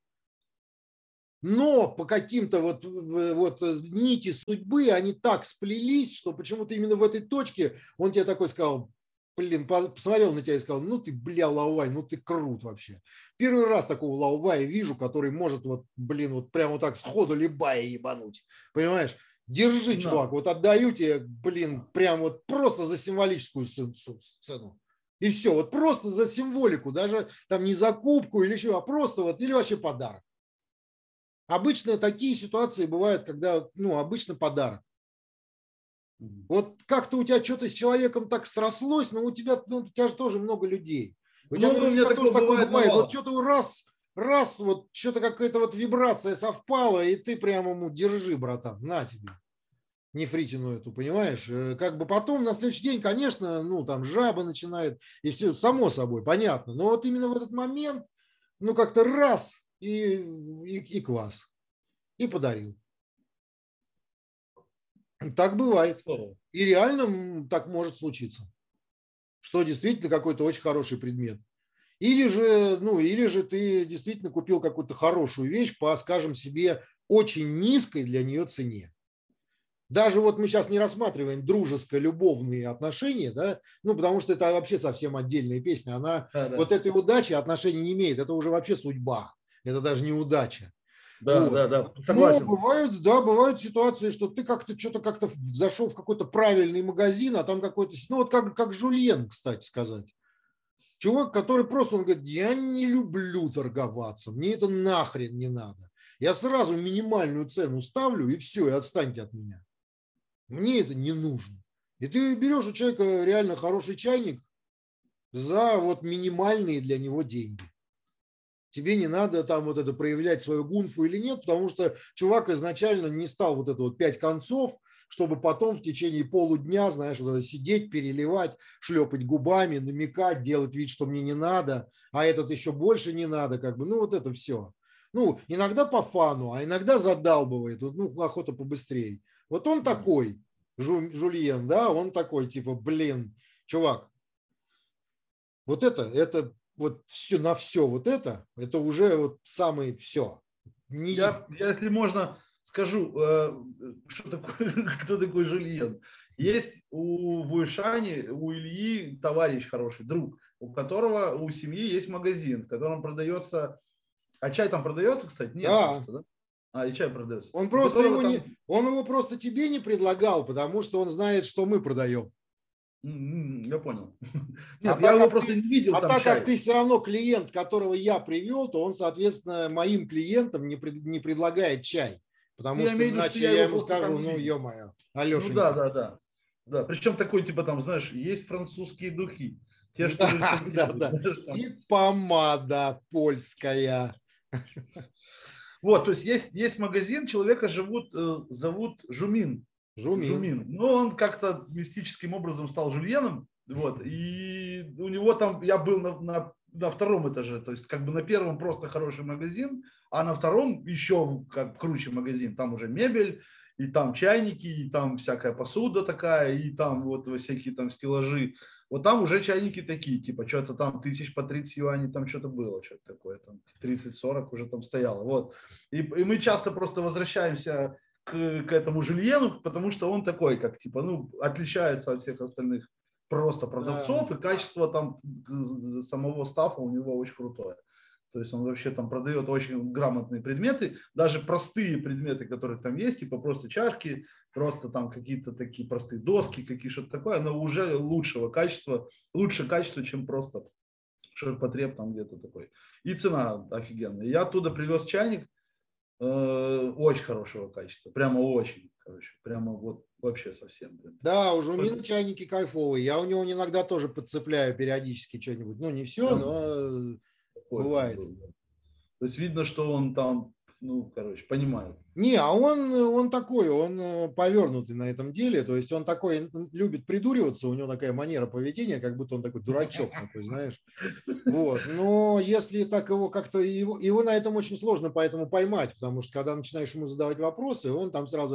но по каким-то вот, вот нити судьбы они так сплелись, что почему-то именно в этой точке он тебе такой сказал, блин, посмотрел на тебя и сказал, ну ты, бля, Лаовай, ну ты крут вообще. Первый раз такого Лаовая вижу, который может вот, блин, вот прямо вот так сходу Либая ебануть, понимаешь? Держи, чувак, вот отдаю тебе, блин, прям вот просто за символическую цену. И все, вот просто за символику, даже там не закупку или еще, а просто вот, или вообще подарок. Обычно такие ситуации бывают, когда, ну, обычно подарок. Вот как-то у тебя что-то с человеком так срослось, но у тебя, ну, у тебя же тоже много людей. У тебя Ну, у меня наверняка тоже такое такое бывает бывает. Вот навалом. что-то раз, раз, вот что-то какая-то вот вибрация совпала, и ты прямо ему держи, братан, на тебе. Нефритину эту, понимаешь? Как бы потом на следующий день, конечно, ну там жаба начинает, и все, само собой, понятно. Но вот именно в этот момент, ну как-то раз и, и, и квас, и подарил. Так бывает. И реально так может случиться, что действительно какой-то очень хороший предмет. Или же, ну, или же ты действительно купил какую-то хорошую вещь по, скажем себе, очень низкой для нее цене. Даже вот мы сейчас не рассматриваем дружеско-любовные отношения, да, ну, потому что это вообще совсем отдельная песня. Она Да, да. вот этой удачи отношений не имеет. Это уже вообще судьба. Это даже не удача. Да, Вот. да, да, Но согласен. бывают, да, бывают ситуации, что ты как-то что-то как-то зашел в какой-то правильный магазин, а там какой-то, ну вот как, как Жульен, кстати сказать. Чувак, который просто, он говорит, я не люблю торговаться, мне это нахрен не надо. Я сразу минимальную цену ставлю, и все, и отстаньте от меня. Мне это не нужно. И ты берешь у человека реально хороший чайник за вот минимальные для него деньги. Тебе не надо там вот это проявлять свою гунфу или нет, потому что чувак изначально не стал вот это вот пять концов, чтобы потом в течение полудня, знаешь, вот это сидеть, переливать, шлепать губами, намекать, делать вид, что мне не надо, а этот еще больше не надо, как бы, ну вот это все. Ну, иногда по фану, а иногда задалбывает, ну, охота побыстрее. Вот он такой, Жульен, да, он такой, типа, блин, чувак, вот это, это вот все на все вот это, это уже вот самое все. Не... Я, я, если можно, скажу, э, что такое, кто такой Жульен. Есть у Вуйшани, у Ильи товарищ хороший, друг, у которого, у семьи есть магазин, в котором продается, а чай там продается, кстати? Нет, Да. кажется, да? А, и чай продается. Он просто его там... не, он его просто тебе не предлагал, потому что он знает, что мы продаем. Я понял. А Нет, я его просто ты, не видел а там так чай. как ты все равно клиент, которого я привел, то он, соответственно, моим клиентам не, пред, не предлагает чай. Потому Я что имею в виду, что иначе я я его ему просто скажу, там не ну, видел. ё-моё, Ну да, Алешенька. да, да. Да, причем такой, типа там, знаешь, есть французские духи. Те, что вы Да, да, хотите. да. И помада польская. Вот, то есть есть, есть магазин, человека живут, э, зовут Жумин. Жумин. Жумин. Но он как-то мистическим образом стал Жульеном. Вот, и у него там, я был на, на, на втором этаже, то есть как бы на первом просто хороший магазин, а на втором еще как круче магазин. Там уже мебель, и там чайники, и там всякая посуда такая, и там вот всякие там стеллажи. Вот там уже чайники такие, типа что-то там тысяч по тридцать юаней, там что-то было, что-то такое, там тридцать-сорок уже там стояло. Вот. И, и мы часто просто возвращаемся к, к этому Жульену, потому что он такой, как типа, ну, отличается от всех остальных просто продавцов, Да. и качество там самого стафа у него очень крутое. То есть он вообще там продает очень грамотные предметы, даже простые предметы, которые там есть, типа просто чашки, просто там какие-то такие простые доски, какие что-то такое, но уже лучшего качества, лучше качества, чем просто ширпотреб там где-то такой. И цена офигенная. Я оттуда привез чайник э, очень хорошего качества, прямо очень, короче, прямо вот вообще совсем. Блин. Да, у Жумина чайники кайфовые. Я у него иногда тоже подцепляю периодически что-нибудь. Ну, не все, Там но бывает. был, да. То есть видно, что он там, ну, короче, понимает. Не, а он, он такой, он повернутый на этом деле. То есть он такой, любит придуриваться, у него такая манера поведения, как будто он такой дурачок такой, знаешь. Вот. Но если так его как-то, его, его на этом очень сложно поэтому поймать, потому что когда начинаешь ему задавать вопросы, он там сразу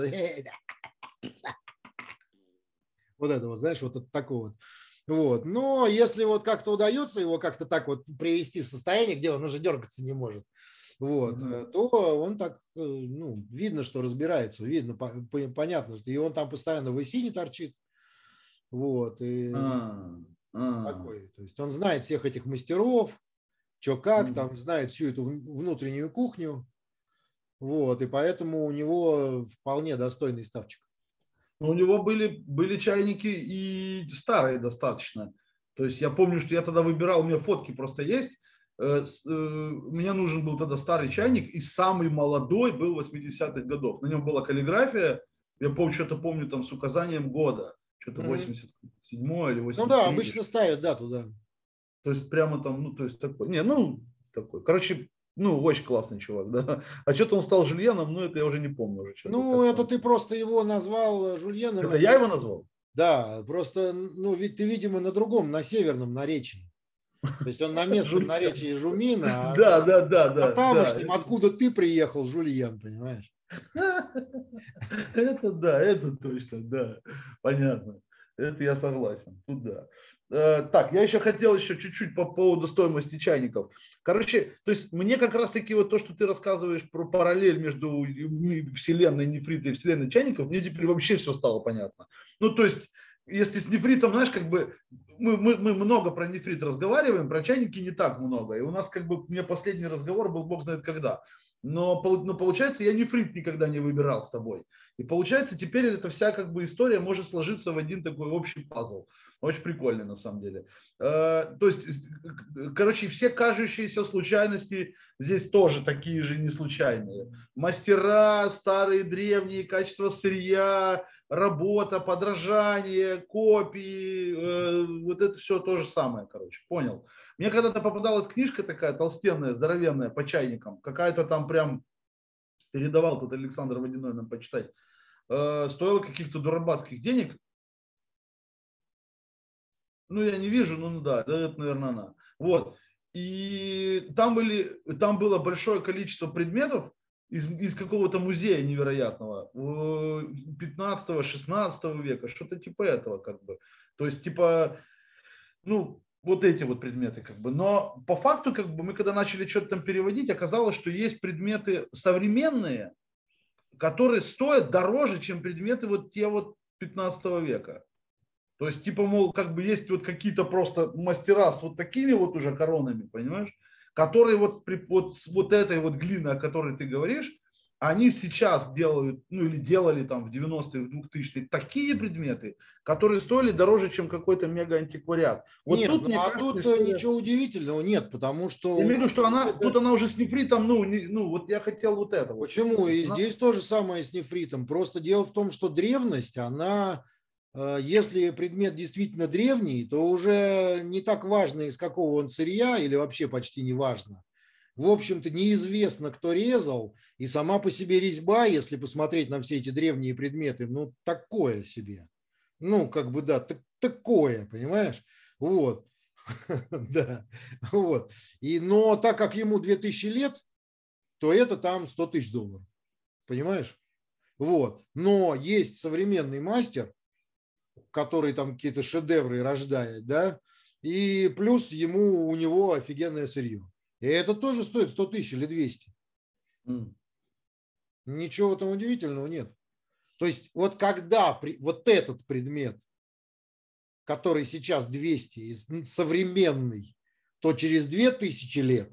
вот это вот, знаешь, вот такой вот. Вот. Но если вот как-то удается его как-то так вот привести в состояние, где он уже дергаться не может, вот, mm-hmm. то он так, ну, видно, что разбирается, видно, понятно, что и он там постоянно в эсине торчит, вот, и А-а-а. такой, то есть он знает всех этих мастеров, что как, mm-hmm. там знает всю эту внутреннюю кухню, вот, и поэтому у него вполне достойный ставчик. У него были, были чайники и старые достаточно. То есть я помню, что я тогда выбирал, у меня фотки просто есть. Э, с, э, мне нужен был тогда старый чайник, и самый молодой был восьмидесятых годов. На нем была каллиграфия, я помню, что-то помню там с указанием года, что-то Мгм. восемьдесят седьмой или Ну да, восемьдесят третий. обычно ставят дату, да. То есть прямо там, ну, то есть такой, не, ну, такой, короче, ну, очень классный чувак, да. А что-то он стал Жульеном, ну, это я уже не помню уже. Что-то Ну, как-то. это ты просто его назвал Жульеном. Это я его назвал? Да, просто, ну, ведь ты, видимо, на другом, на северном наречии. То есть он на местном Жульен. наречии Жумина, а Да, на, да, да, на да, тамошнем, да. откуда ты приехал, Жульен, понимаешь? Это да, это точно, да, понятно. Это я согласен, тут да. Э, Так, я еще хотел еще чуть-чуть по поводу стоимости чайников. Короче, то есть мне как раз таки вот то, что ты рассказываешь про параллель между вселенной нефрита и вселенной чайников, мне теперь вообще все стало понятно. Ну, то есть, если с нефритом, знаешь, как бы мы, мы, мы много про нефрит разговариваем, про чайники не так много. И у нас как бы, мне последний разговор был бог знает когда. Но, но получается, я нефрит никогда не выбирал с тобой. И получается, теперь эта вся как бы история может сложиться в один такой общий пазл. Очень прикольно на самом деле. Э, то есть, короче, все кажущиеся случайности здесь тоже такие же не случайные. Мастера, старые, древние, качество сырья, работа, подражание, копии, э, вот это все то же самое, короче, понял. Мне когда-то попадалась книжка такая толстенная, здоровенная, по чайникам. Какая-то там прям, передавал тут Александр Водяной нам почитать. Э, стоила каких-то дурабатских денег. Ну, я не вижу, ну да, да, это, наверное, она. Вот. И там, были, там было большое количество предметов из, из какого-то музея невероятного, пятнадцатого-шестнадцатого века, что-то типа этого, как бы. То есть, типа, ну, вот эти вот предметы, как бы. Но по факту, как бы, мы когда начали что-то там переводить, оказалось, что есть предметы современные, которые стоят дороже, чем предметы вот те вот пятнадцатого века. То есть, типа, мол, как бы есть вот какие-то просто мастера с вот такими вот уже коронами, понимаешь, которые вот, при, вот с вот этой вот глины, о которой ты говоришь, они сейчас делают, ну или делали там в девяностые, в двухтысячные такие предметы, которые стоили дороже, чем какой-то мега-антиквариат. Вот Нет, тут, ну мне а кажется, тут история... ничего удивительного нет, потому что Я у имею в виду, нас что она, это... тут она уже с нефритом, ну, не, ну, вот я хотел вот это вот. Почему? И Она... здесь то же самое с нефритом. Просто дело в том, что древность, она, если предмет действительно древний, то уже не так важно, из какого он сырья, или вообще почти не важно. В общем-то, неизвестно, кто резал, и сама по себе резьба, если посмотреть на все эти древние предметы, ну, такое себе. Ну, как бы, да, так, такое, понимаешь? Вот. Да, вот. И, но так как ему две тысячи лет, то это там сто тысяч долларов. Понимаешь? Вот. Но есть современный мастер, который там какие-то шедевры рождает, да, и плюс ему, у него офигенное сырье. И это тоже стоит сто тысяч или двести. Mm. Ничего там удивительного нет. То есть вот когда вот этот предмет, который сейчас двести, современный, то через две тысячи лет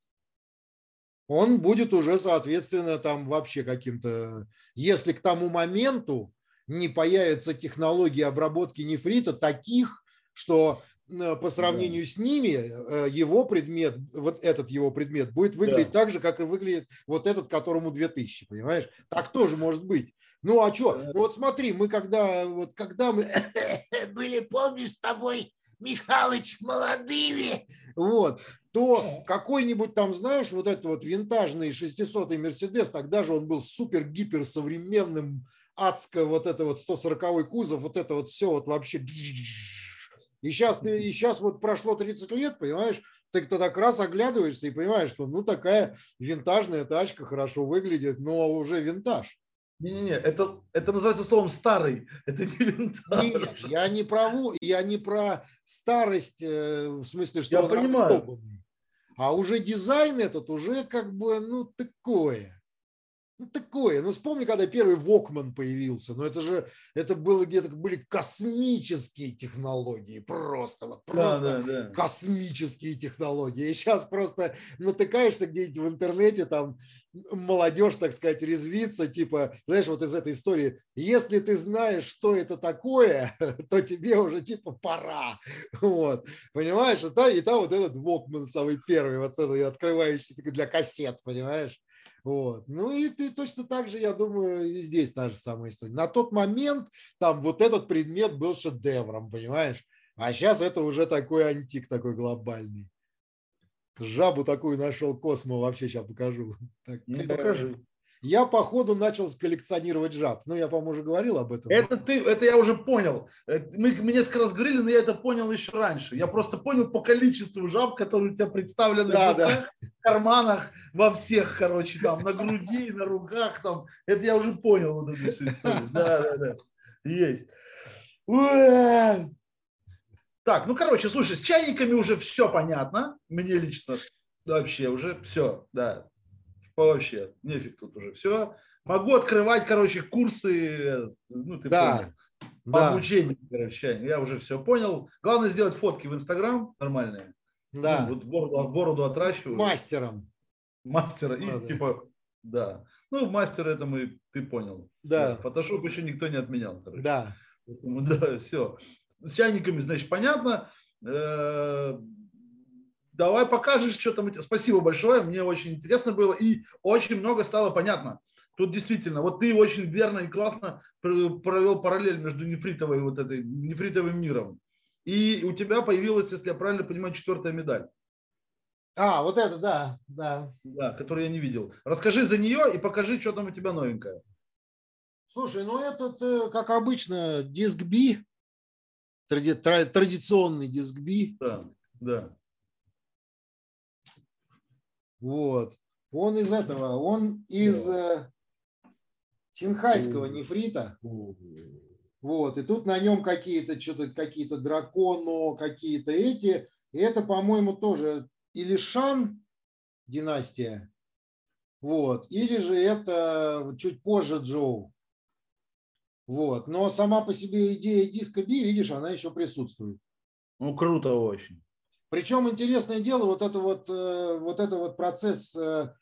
он будет уже, соответственно, там вообще каким-то... Если к тому моменту не появятся технологии обработки нефрита таких, что по сравнению да. с ними его предмет, вот этот его предмет будет выглядеть да. так же, как и выглядит вот этот, которому две тысячи, понимаешь? Так тоже может быть. Ну а что? Ну вот смотри, мы когда, вот когда мы были, помнишь, с тобой, Михалыч, молодыми, вот, то какой-нибудь там, знаешь, вот этот вот винтажный шестисотый Мерседес, тогда же он был супер-гипер современным, адско вот это вот сто сороковой кузов, вот это вот все вот вообще... И сейчас, и сейчас вот прошло тридцать лет, понимаешь, ты так раз оглядываешься и понимаешь, что ну такая винтажная тачка хорошо выглядит, но уже винтаж. Не-не-не, это, это называется словом старый, это не винтаж. Нет, я не про, я не про старость, в смысле, что я он понимаю. раздолбанный, а уже дизайн этот уже как бы, ну, такое. Ну, такое. Ну, вспомни, когда первый Walkman появился. Ну, это же, это было где-то, были космические технологии. Просто, вот Да, просто да, да. космические технологии. И сейчас просто натыкаешься где-нибудь в интернете, там молодежь, так сказать, резвится, типа, знаешь, вот из этой истории, если ты знаешь, что это такое, то тебе уже, типа, пора. Вот. Понимаешь? И там, и там вот этот Walkman самый первый, вот этот открывающийся для кассет, понимаешь? Вот. Ну и ты точно так же, я думаю, и здесь та же самая история. На тот момент там вот этот предмет был шедевром, понимаешь? А сейчас это уже такой антик, такой глобальный. Жабу такую нашел Космо, вообще сейчас покажу. Ну, Такая. покажи. Я, походу, начал коллекционировать жаб. Ну, я, по-моему, уже говорил об этом. Это ты, это я уже понял. Э, Мы, мы несколько раз говорили, но я это понял еще раньше. Я просто понял по количеству жаб, которые у тебя представлены Да, в да. руках, в карманах, во всех, короче, там, на груди, на руках, там. Это я уже понял вот эту всю историю. Да, да, да. Есть. Уэ! Так, ну, короче, слушай, с чайниками уже все понятно. Мне лично вообще уже все, да. Вообще, нефиг тут уже все. Могу открывать, короче, курсы, ну, ты Да, понял. По да, обучению, короче, я уже все понял. Главное сделать фотки в Инстаграм нормальные. Ну, да. вот бороду, бороду отращиваю, Мастером. мастера, и Надо. типа, да. Ну, мастер это мы, ты понял. Да. Да, Фотошоп еще никто не отменял, короче. да. Поэтому, да, все. С чайниками, значит, понятно. Э, Давай покажешь, что там. у тебя. Спасибо большое, мне очень интересно было и очень много стало понятно. Тут действительно, вот ты очень верно и классно провел параллель между нефритовой вот этой нефритовым миром. И у тебя появилась, если я правильно понимаю, четвертая медаль. А, вот это, да, да. Да, которую я не видел. Расскажи за нее и покажи, что там у тебя новенькое. Слушай, ну этот, э, как обычно, диск B, тради- тра- традиционный диск B. Да, да. Вот. Он из этого, он из э, синхайского нефрита. Вот. И тут на нем какие-то что-то, какие-то драконы, какие-то эти. И это, по-моему, тоже или Шан династия, вот, или же это чуть позже Джоу. Вот. Но сама по себе идея диска B, видишь, она еще присутствует. Ну, круто очень. Причем интересное дело, вот это вот, вот это вот процесс,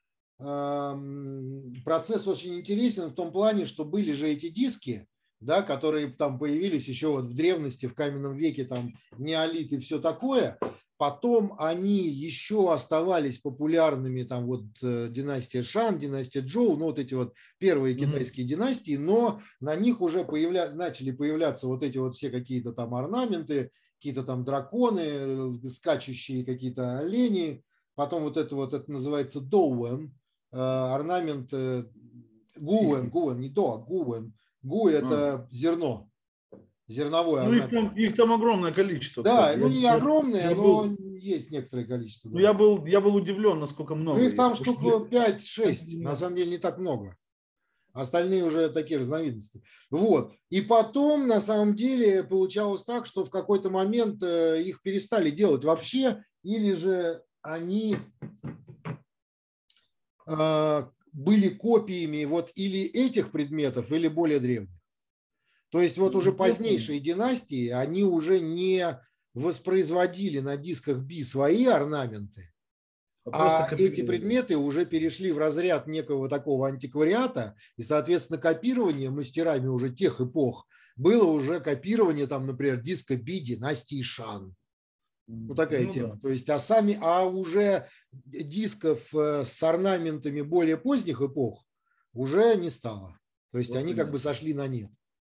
процесс очень интересен в том плане, что были же эти диски, да, которые там появились еще вот в древности, в каменном веке, там неолит и все такое. Потом они еще оставались популярными, там вот династия Шан, династия Джоу, ну вот эти вот первые китайские mm-hmm. династии, но на них уже появля... начали появляться вот эти вот все какие-то там орнаменты, какие-то там драконы, скачущие какие-то олени, потом вот это вот, это называется доуэн, орнамент, гуэн, гуэн, не до, а гуэн, гу это а. зерно, зерновое ну, орнамент. Их там, их там огромное количество. Да, кстати. ну не я, огромное, я но был, есть некоторое количество. Да. Я, был, я был удивлен, насколько много. Ну их там штук что... пять-шесть, на самом деле не так много. Остальные уже такие разновидности. Вот. И потом, на самом деле, получалось так, что в какой-то момент их перестали делать вообще, или же они были копиями вот или этих предметов, или более древних. То есть вот уже позднейшие династии, они уже не воспроизводили на дисках B свои орнаменты, а, а эти предметы уже перешли в разряд некого такого антиквариата, и, соответственно, копирование мастерами уже тех эпох было уже копирование, там, например, диска B династии Шан. Ну, такая ну, тема. Да. То есть, а сами, а уже дисков с орнаментами более поздних эпох уже не стало. То есть, вот они как бы сошли на нет.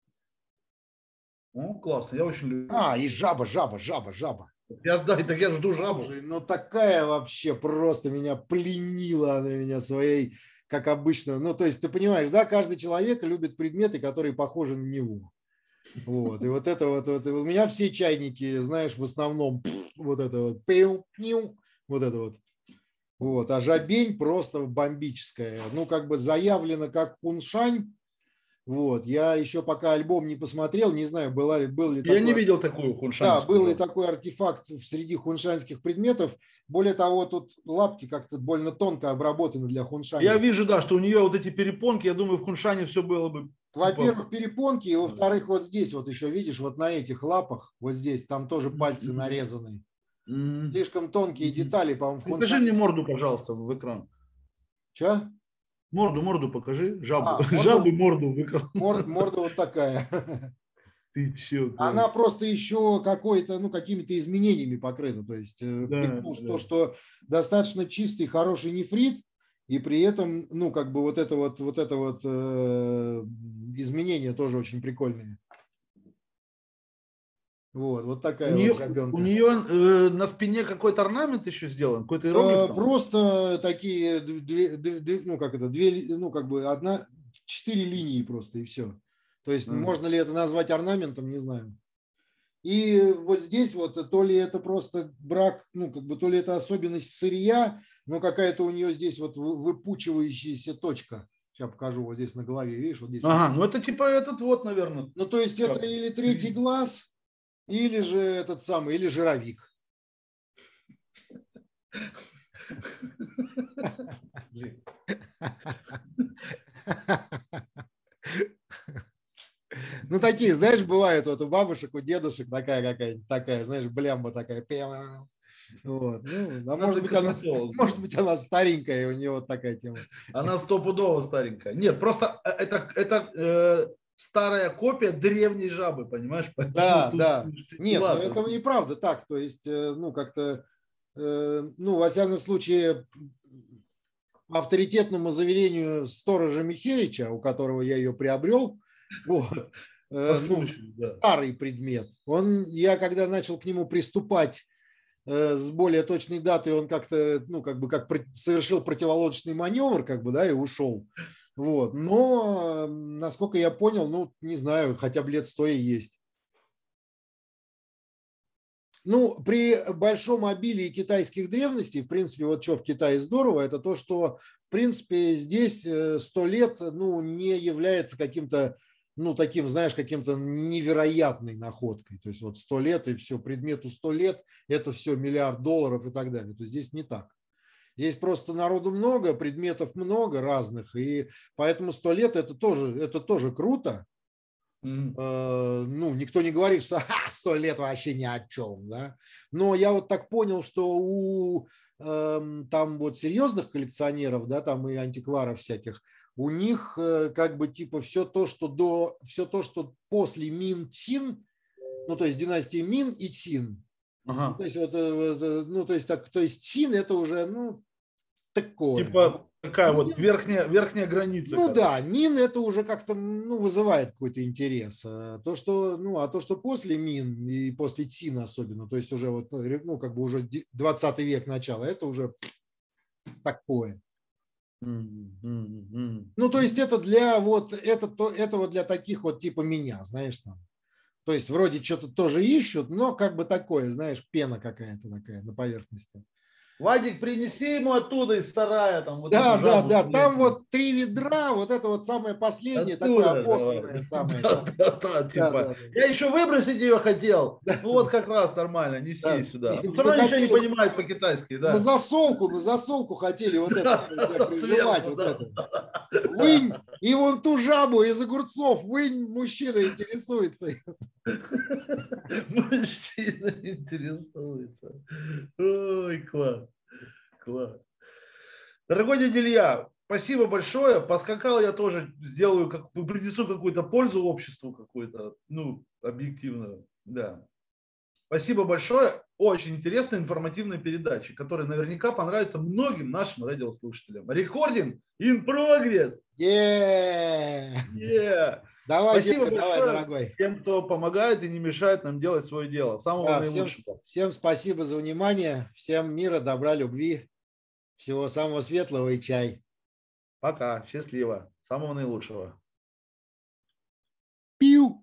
Ну, классно, я очень люблю. А, и жаба, жаба, жаба, жаба. Я, да, так я жду жабу. Слушай, ну такая вообще просто меня пленила она меня своей, как обычно. Ну, то есть, ты понимаешь, да, каждый человек любит предметы, которые похожи на него. Вот, и вот это вот, вот у меня все чайники, знаешь, в основном пфф, вот это вот, пиу, пиу, вот это вот. Вот, а жабень просто бомбическая. Ну, как бы заявлено как куншань, Вот. Я еще пока альбом не посмотрел, не знаю, была ли, был ли Я такой... не видел такую хуншанскую. Да, был ли такой артефакт среди хуншанских предметов. Более того, тут лапки как-то больно тонко обработаны для хуншани. Я вижу, да, что у нее вот эти перепонки, я думаю, в хуншане все было бы... Во-первых, перепонки, и во-вторых, вот здесь вот еще, видишь, вот на этих лапах, вот здесь, там тоже пальцы нарезаны. Mm-hmm. Слишком тонкие mm-hmm. детали, по-моему, в хуншане. Покажи мне морду, пожалуйста, в экран. Че? Морду, морду покажи, жабу. А, морду, жабу, морду в экран. Морда, морда вот такая. Ты че, Она просто еще какой-то, ну, какими-то изменениями покрыта. То есть, да, то, да. что достаточно чистый, хороший нефрит, и при этом, ну, как бы вот это вот, вот это вот э, изменения тоже очень прикольные. Вот, вот такая у нее, вот жабенка. У нее э, на спине какой-то орнамент еще сделан, какой-то иероглиф там? Просто такие две, две, ну, как это, две, ну, как бы одна, четыре линии просто, и все. То есть, mm. можно ли это назвать орнаментом, не знаю. И вот здесь вот, то ли это просто брак, ну, как бы, то ли это особенность сырья, но какая-то у нее здесь вот выпучивающаяся точка. Сейчас покажу, вот здесь на голове, видишь, вот здесь. Ага, ну это типа этот вот, наверное. Ну, то есть, это или третий глаз, или же этот самый, или жировик. Ну, такие, знаешь, бывают вот у бабушек, у дедушек такая какая-нибудь, такая, знаешь, блямба такая. Вот. Ну, а может быть, она, может быть, она старенькая, и у нее вот такая тема. Она стопудово старенькая. Нет, просто это, это э, старая копия древней жабы, понимаешь? Да, тут, да. Нет, ну, это и правда так. То есть, ну, как-то, э, ну, во всяком случае, по авторитетному заверению сторожа Михеича, у которого я ее приобрел, вот, э, ну, да. Старый предмет. Он, я когда начал к нему приступать э, с более точной датой, он как-то, ну, как бы, как совершил противолодочный маневр, как бы, да, и ушел. Вот. Но, насколько я понял, ну, не знаю, хотя бы лет сто и есть. Ну, при большом обилии китайских древностей, в принципе, вот что в Китае здорово, это то, что, в принципе, здесь сто лет, ну, не является каким-то, ну, таким, знаешь, каким-то невероятной находкой. То есть вот сто лет и все, предмету сто лет, это все миллиард долларов и так далее. То есть здесь не так. Здесь просто народу много, предметов много разных, и поэтому сто лет это тоже, это тоже круто. Mm-hmm. Ну, никто не говорит, что сто лет вообще ни о чем, да. Но я вот так понял, что у э, там вот серьезных коллекционеров, да, там и антикваров всяких, у них э, как бы типа все то, что до, все то, что после Мин-Цин, ну, то есть династии Мин и Цин. Uh-huh. То есть вот, ну, то есть так, то есть Цин это уже, ну, такое. Типа такая вот верхняя, верхняя граница. Ну, да, Мин это уже как-то, ну, вызывает какой-то интерес. То, что, ну, а то, что после Мин и после Цин особенно, то есть уже вот, ну, как бы уже двадцатый век начало, это уже такое. Mm-hmm. Ну, то есть это для вот, это, то, это вот для таких вот типа меня, знаешь, там. То есть вроде что-то тоже ищут, но как бы такое, знаешь, пена какая-то такая на поверхности. Вадик, принеси ему оттуда из сарая. Там, вот да, да, да. Там вот три ведра, вот это вот самое последнее, оттуда, такое обоссанное самое. Да, да, да, типа. Да, да, да. Я еще выбросить ее хотел. Да. Ну вот как раз нормально, неси да. сюда. И все равно ничего не понимает по-китайски. Да. На засолку, на засолку хотели вот это прижимать. Вот это. Вынь, и вон ту жабу из огурцов, вынь, мужчина интересуется. Мужчина интересуется. Ой, класс. Класс. Дорогой дядя Илья, спасибо большое. Поскакал я тоже, сделаю, как, принесу какую-то пользу обществу, какую-то, ну, объективную. Да. Спасибо большое. Очень интересная, информативная передача, которая наверняка понравится многим нашим радиослушателям. Рекординг in progress. Yeah. Yeah. Давай, спасибо Герка, большое давай, дорогой. Тем, кто помогает и не мешает нам делать свое дело. Самого да, наилучшего. Всем, всем спасибо за внимание. Всем мира, добра, любви. Всего самого светлого и чай. Пока. Счастливо. Самого наилучшего. Пиу.